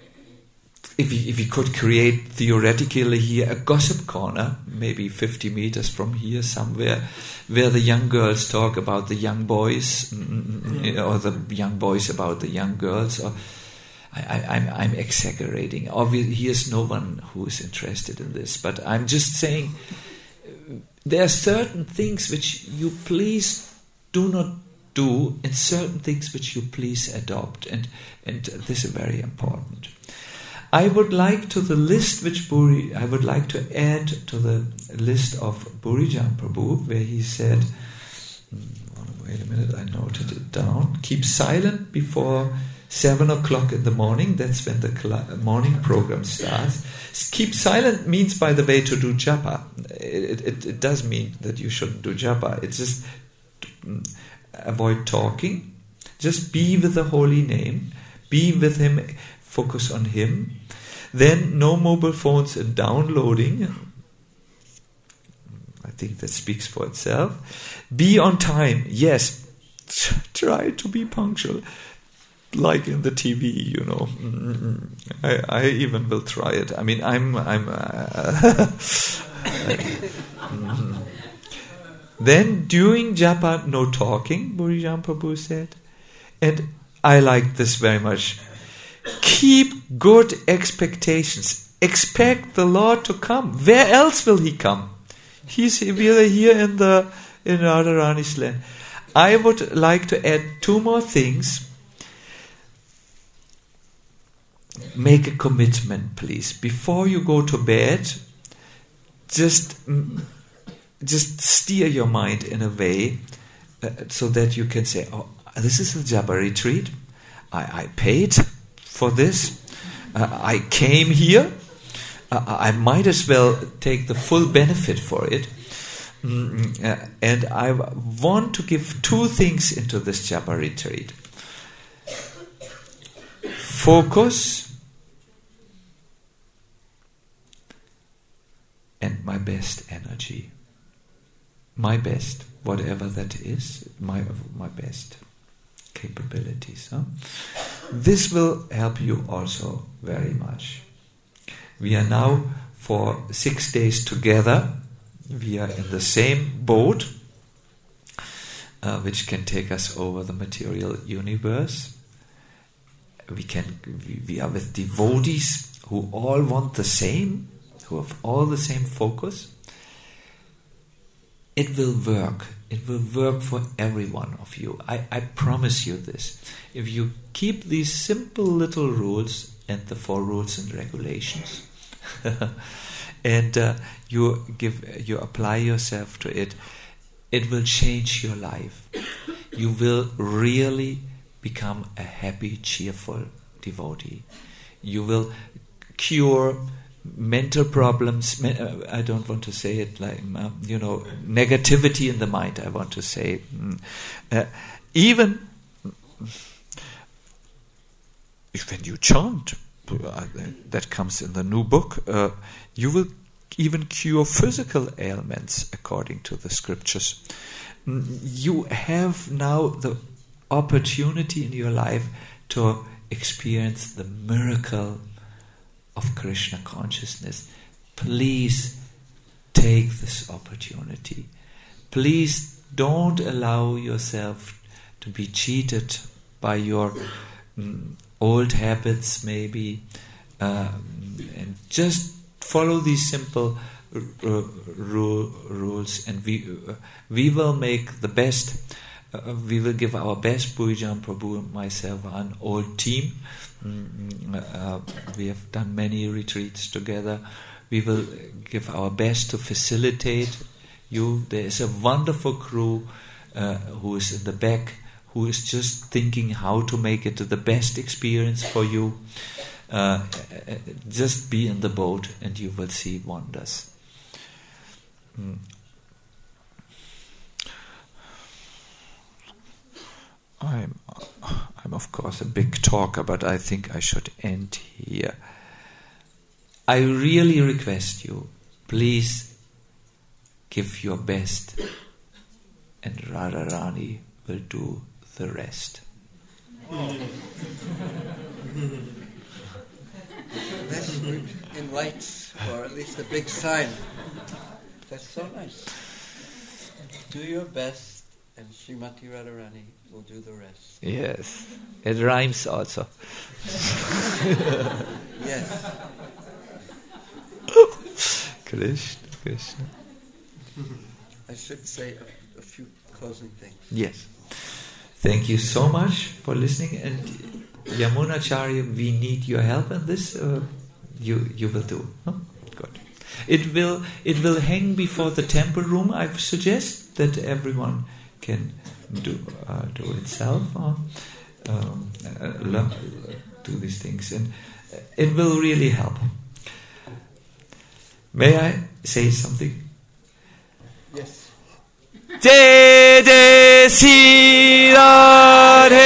If we, if we could create theoretically here a gossip corner, maybe fifty meters from here somewhere, where the young girls talk about the young boys, or the young boys about the young girls, or I, I, I'm, I'm exaggerating. Obviously, here's no one who is interested in this, but I'm just saying there are certain things which you please do not do, and certain things which you please adopt, and and this is very important. I would like to the list which Buri, I would like to add to the list of Burijan Prabhu, where he said, wait a minute, I noted it down, keep silent before seven o'clock in the morning, that's when the cl- morning program starts. Keep silent means, by the way, to do japa. It, it, it does mean that you shouldn't do japa. It's just um, avoid talking. Just be with the holy name. Be with him. Focus on him. Then no mobile phones and downloading. I think that speaks for itself. Be on time. Yes. Try to be punctual. Like in the T V, you know. I, I even will try it. I mean, I'm... I'm. Uh, then during japa, no talking, Burijan Prabhu said. And I like this very much. Keep good expectations. Expect the Lord to come. Where else will he come? He's really here in the in Radharani's land. I would like to add two more things. Make a commitment, please. Before you go to bed, just just steer your mind in a way uh, so that you can say, oh, this is a japa retreat. I, I paid for this. Uh, I came here. Uh, I might as well take the full benefit for it. Mm, uh, and I want to give two things into this japa retreat. Focus and my best energy. My best, whatever that is, my my best capabilities. Huh? This will help you also very much. We are now for six days together. We are in the same boat, uh, which can take us over the material universe. We can. We, we are with devotees who all want the same, who have all the same focus. It will work. It will work for every one of you. I, I promise you this. If you keep these simple little rules and the four rules and regulations, and uh, you give, you apply yourself to it, it will change your life. You will really become a happy, cheerful devotee. You will cure mental problems. I don't want to say it like, you know, negativity in the mind, I want to say. Uh, even when you chant, uh, that comes in the new book, uh, you will even cure physical ailments according to the scriptures. You have now the opportunity in your life to experience the miracle of Krishna consciousness. Please take this opportunity. Please don't allow yourself to be cheated by your mm, old habits, maybe, um, and just follow these simple r- r- rule, rules, and we uh, we will make the best. Uh, we will give our best. Burijan Prabhu and myself are an old team. Mm, uh, we have done many retreats together. We will give our best to facilitate you. There is a wonderful crew uh, who is in the back, who is just thinking how to make it the best experience for you. Uh, just be in the boat and you will see wonders. Mm. I'm, I'm of course a big talker, but I think I should end here. I really request you, please give your best, and Radharani will do the rest. This in lights, or at least a big sign. That's so nice. Do your best, and Srimati Radharani will do the rest. Yes, it rhymes also. Yes. Krishna, Krishna. I should say a, a few closing things. Yes. Thank you so much for listening. And Yamunacharya, we need your help in this. Uh, you you will do. Huh? Good. It will it will hang before the temple room. I suggest that everyone can do uh, do itself. Uh, um, uh, learn, uh, do these things, and it will really help. May I say something? Yes. Jai Jai Sri Radhe,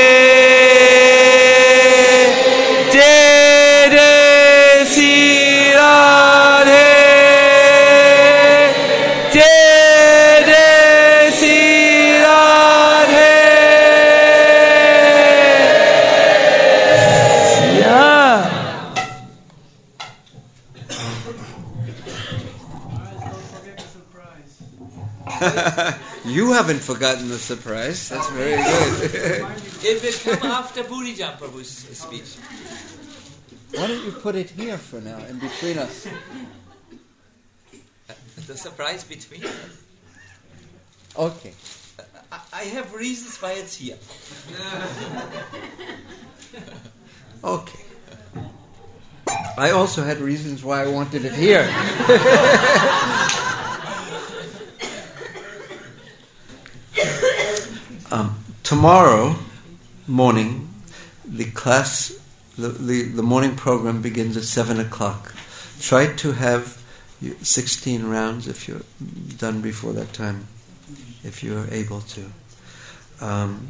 Jai Jai Sri Radhe, Jai Jai Sri Radhe. Yeah. You haven't forgotten the surprise. That's very good. It will come after Bodhidharma Prabhu's speech. Why don't you put it here for now, in between us? The surprise between us. Okay. I, I have reasons why it's here. Okay. I also had reasons why I wanted it here. um, tomorrow morning, the class, the, the, the morning program begins at seven o'clock. Try to have sixteen rounds if you're done before that time, if you're able to. Um,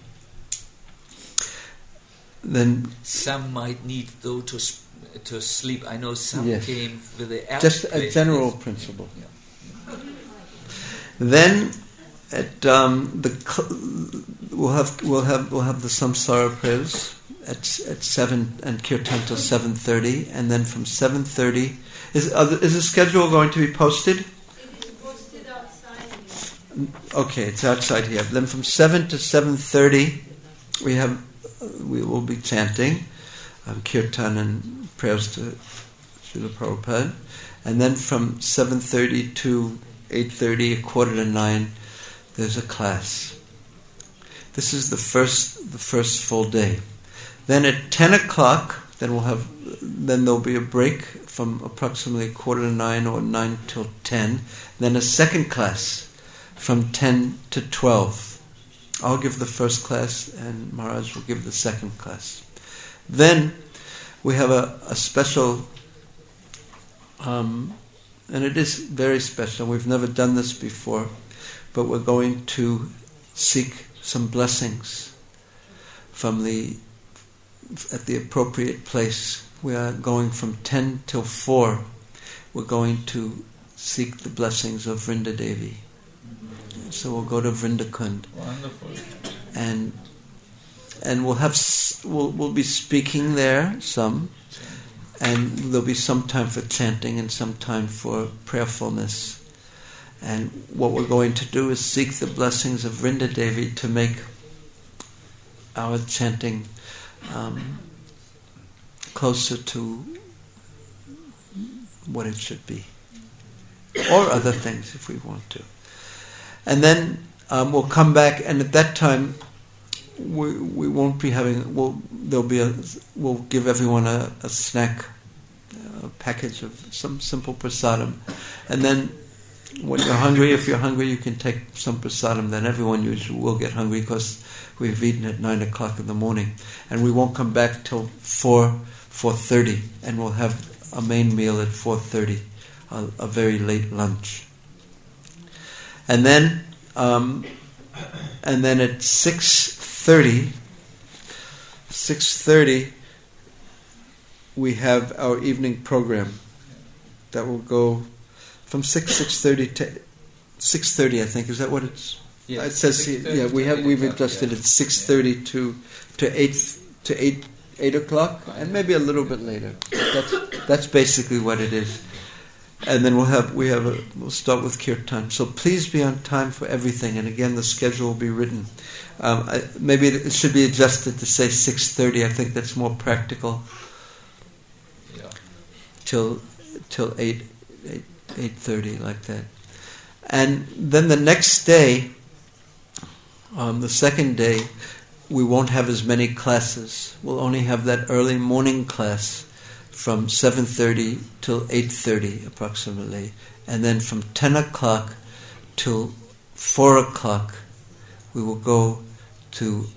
then some might need though to sp- to sleep. I know some yes. came with the air. Just a general principle. Yeah. Then at um, the cl- we'll have we'll have we'll have the samsara prayers at at seven and kirtan till seven thirty, and then from seven thirty is uh, is the schedule going to be posted? It is posted outside. Okay, it's outside here. Then from seven to seven thirty, we have we will be chanting um, kirtan and prayers to Srila Prabhupada, and then from seven thirty to eight thirty, a quarter to nine, there's a class. This is the first the first full day. Then at ten o'clock, then we'll have then there'll be a break from approximately a quarter to nine or nine till ten. Then a second class from ten to twelve. I'll give the first class and Maharaj will give the second class. Then we have a, a special, um, and it is very special. We've never done this before, but we're going to seek some blessings from the at the appropriate place. We are going from ten till four. We're going to seek the blessings of Vrinda Devi. So we'll go to Vrindakund. Wonderful. And and we'll have we'll we'll be speaking there some, and there'll be some time for chanting and some time for prayerfulness. And what we're going to do is seek the blessings of Vrinda Devi to make our chanting um, closer to what it should be, or other things if we want to. And then um, we'll come back, and at that time we we won't be having. We'll there'll be a. We'll give everyone a, a snack, a package of some simple prasadam, and then when you're hungry, if you're hungry, you can take some prasadam. Then everyone usually will get hungry because we've eaten at nine o'clock in the morning, and we won't come back till four four thirty, and we'll have a main meal at four thirty, a, a very late lunch. And then, um, and then at six thirty, six thirty, we have our evening program that will go from six six thirty to six thirty. I think is that what it's? Yes, it says here, yeah. We have we've adjusted it six thirty to to eight to eight eight o'clock, and maybe a little bit later. That's that's basically what it is. And then we'll have we have a we'll start with kirtan. So please be on time for everything. And again, the schedule will be written. Um, I, maybe it should be adjusted to say six thirty. I think that's more practical. Yeah. Till till eight eight eight thirty, like that. And then the next day, um, the second day, we won't have as many classes. We'll only have that early morning class from seven thirty till eight thirty approximately, and then from ten o'clock till four o'clock we will go to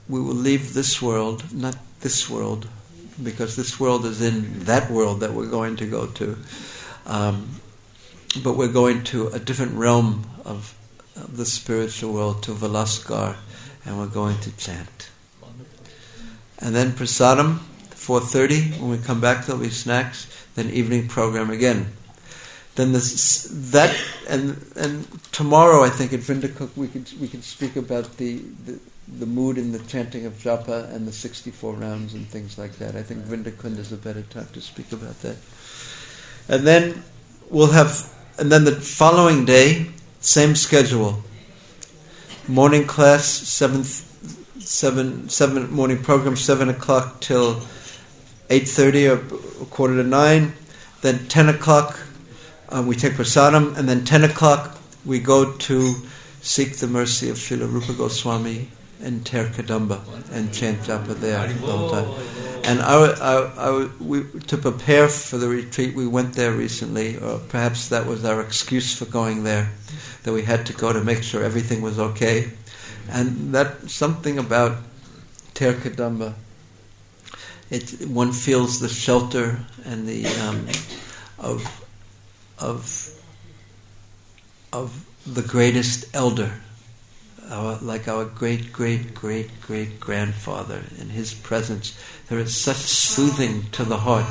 we will leave this world, not this world, because this world is in that world that we're going to go to. Um, but we're going to a different realm of, of the spiritual world, to Vilaskar, and we're going to chant. And then prasadam, four thirty, when we come back there'll be snacks, then evening program again. Then this, that, and and tomorrow I think at Vindakuk we could we could speak about the, the the mood in the chanting of japa and the sixty-four rounds and things like that. I think Vindakund is a better time to speak about that. And then we'll have, and then the following day, same schedule. Morning class, seven, seven, seven morning program, seven o'clock till eight thirty or quarter to nine. Then ten o'clock um, we take prasadam, and then ten o'clock we go to seek the mercy of Srila Rupa Goswami in Ter Kadamba and chant japa there the whole time. And I, I, I, we, to prepare for the retreat, we went there recently, or perhaps that was our excuse for going there, that we had to go to make sure everything was okay. And that something about Ter Kadamba, it, one feels the shelter and the um, of of of the greatest elder. Our, like our great, great, great, great grandfather, in his presence, there is such soothing to the heart.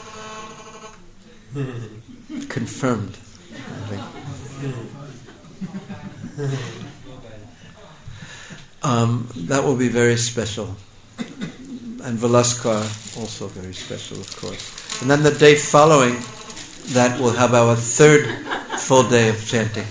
Confirmed. Um, that will be very special. And Vilaskar also very special, of course. And then the day following that we'll have our third full day of chanting.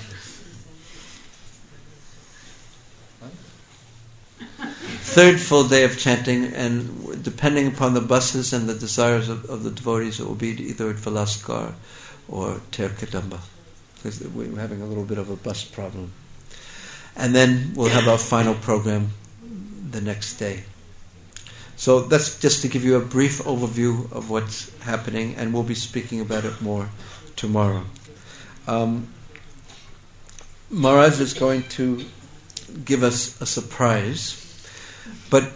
Third full day of chanting, and depending upon the buses and the desires of, of the devotees, it will be either at Vilaskar or Ter Kadamba, because we're having a little bit of a bus problem. And then we'll have our final program the next day. So that's just to give you a brief overview of what's happening, and we'll be speaking about it more tomorrow. Um, Maharaj is going to give us a surprise. But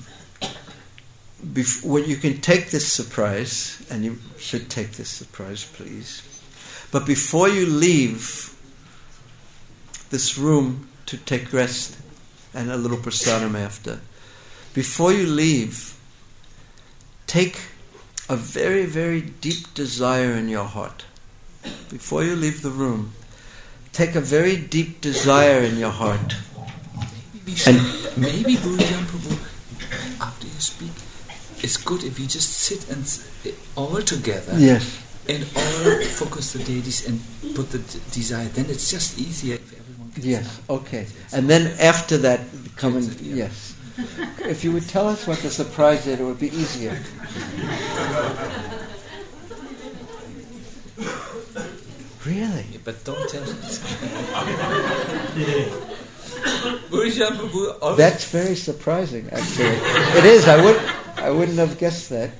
bef- well, you can take this surprise, and you should take this surprise, please. But before you leave this room to take rest and a little prasadam after, before you leave, take a very, very deep desire in your heart. Before you leave the room, take a very deep desire in your heart. And maybe Gurujan Prabhu, after you speak, it's good if you just sit and all together, yes, and all focus the deities and put the d- desire. Then it's just easier if everyone gets yes, out. okay. And then after that, come and yes. If you would tell us what the surprise is, it would be easier. Really? Yeah, but don't tell us. That's very surprising, actually. It is. I would. I wouldn't have guessed that.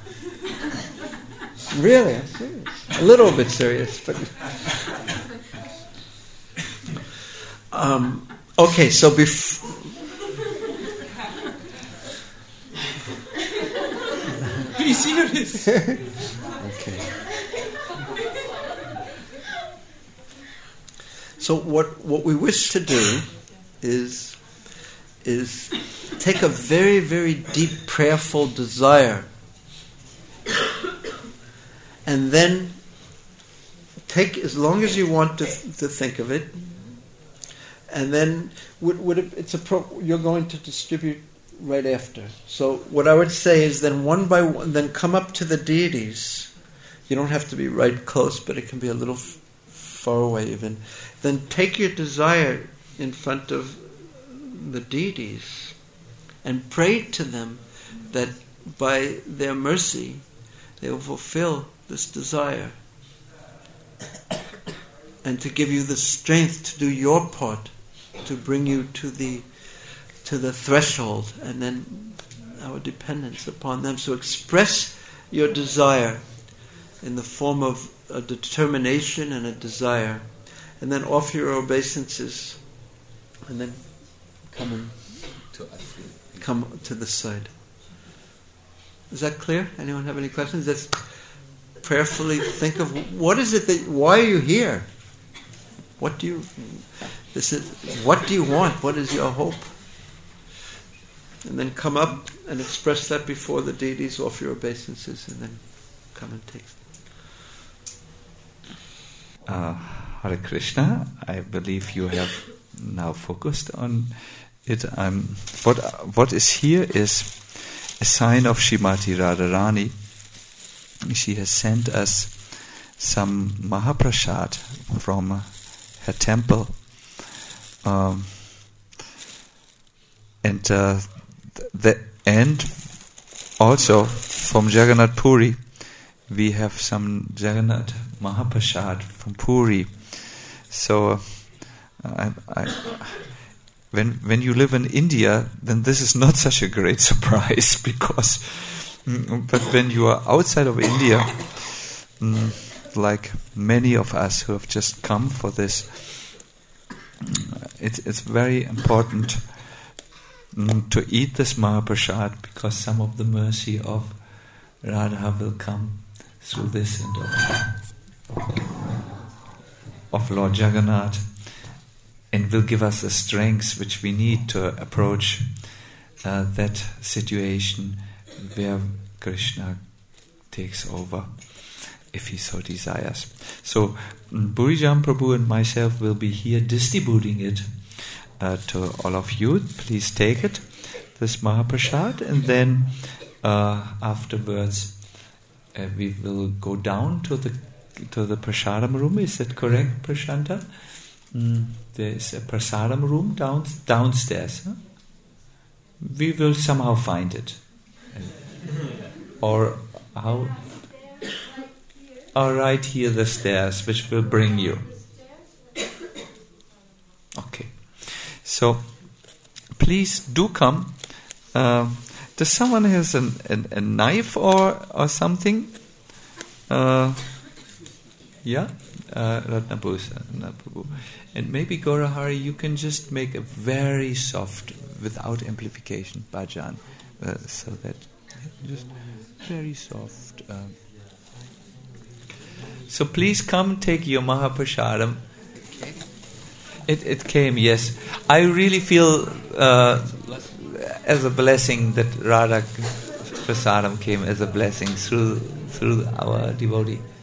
Really, I'm serious. A little bit serious, but. Um, okay, so before. Be serious. Okay. So what what we wish to do is is take a very, very deep prayerful desire, and then take as long as you want to to think of it, and then would, would it, it's a pro, you're going to distribute right after. So what I would say is then one by one, then come up to the deities. You don't have to be right close, but it can be a little f- far away even. Then take your desire in front of the deities and pray to them that by their mercy they will fulfill this desire and to give you the strength to do your part, to bring you to the to the threshold, and then our dependence upon them. So express your desire in the form of a determination and a desire, and then offer your obeisances, and then come and to us. Come to the side. Is that clear? Anyone have any questions? Let's prayerfully think of what is it that, why are you here? What do you, this is, what do you want? What is your hope? And then come up and express that before the deities, offer your obeisances, and then come and take. Uh, Hare Krishna, I believe you have now focused on it. Um, what what is here is a sign of Srimati Radharani. She has sent us some Mahaprasad from her temple, um, and uh, the and also from Jagannath Puri we have some Jagannath Mahaprasad from Puri. So uh, I, I, when when you live in India, then this is not such a great surprise, because but when you are outside of India, mm, like many of us who have just come for this, it's it's very important mm, to eat this Mahaprasad, because some of the mercy of Radha will come through this and of, of Lord Jagannath, and will give us the strength which we need to approach uh, that situation where Krishna takes over, if he so desires. So Burijan Prabhu and myself will be here distributing it uh, to all of you. Please take it, this Mahaprasad, and then uh, afterwards uh, we will go down to the to the prasadam room. Is that correct, Prashanta? Mm, there is a prasadam room down downstairs. Huh? We will somehow find it. Or how? Or right here, the stairs, which will bring you. Okay. So, please do come. Uh, does someone has an, an, a knife or or something? Uh, yeah, uh, Ratnabhu. And maybe Gaurahari, you can just make a very soft, without amplification, bhajan, uh, so that just very soft. Uh, so please come take your Mahaprasadam. It it came, yes. I really feel uh, as a blessing that Radha Prasadam came as a blessing through through our devotee.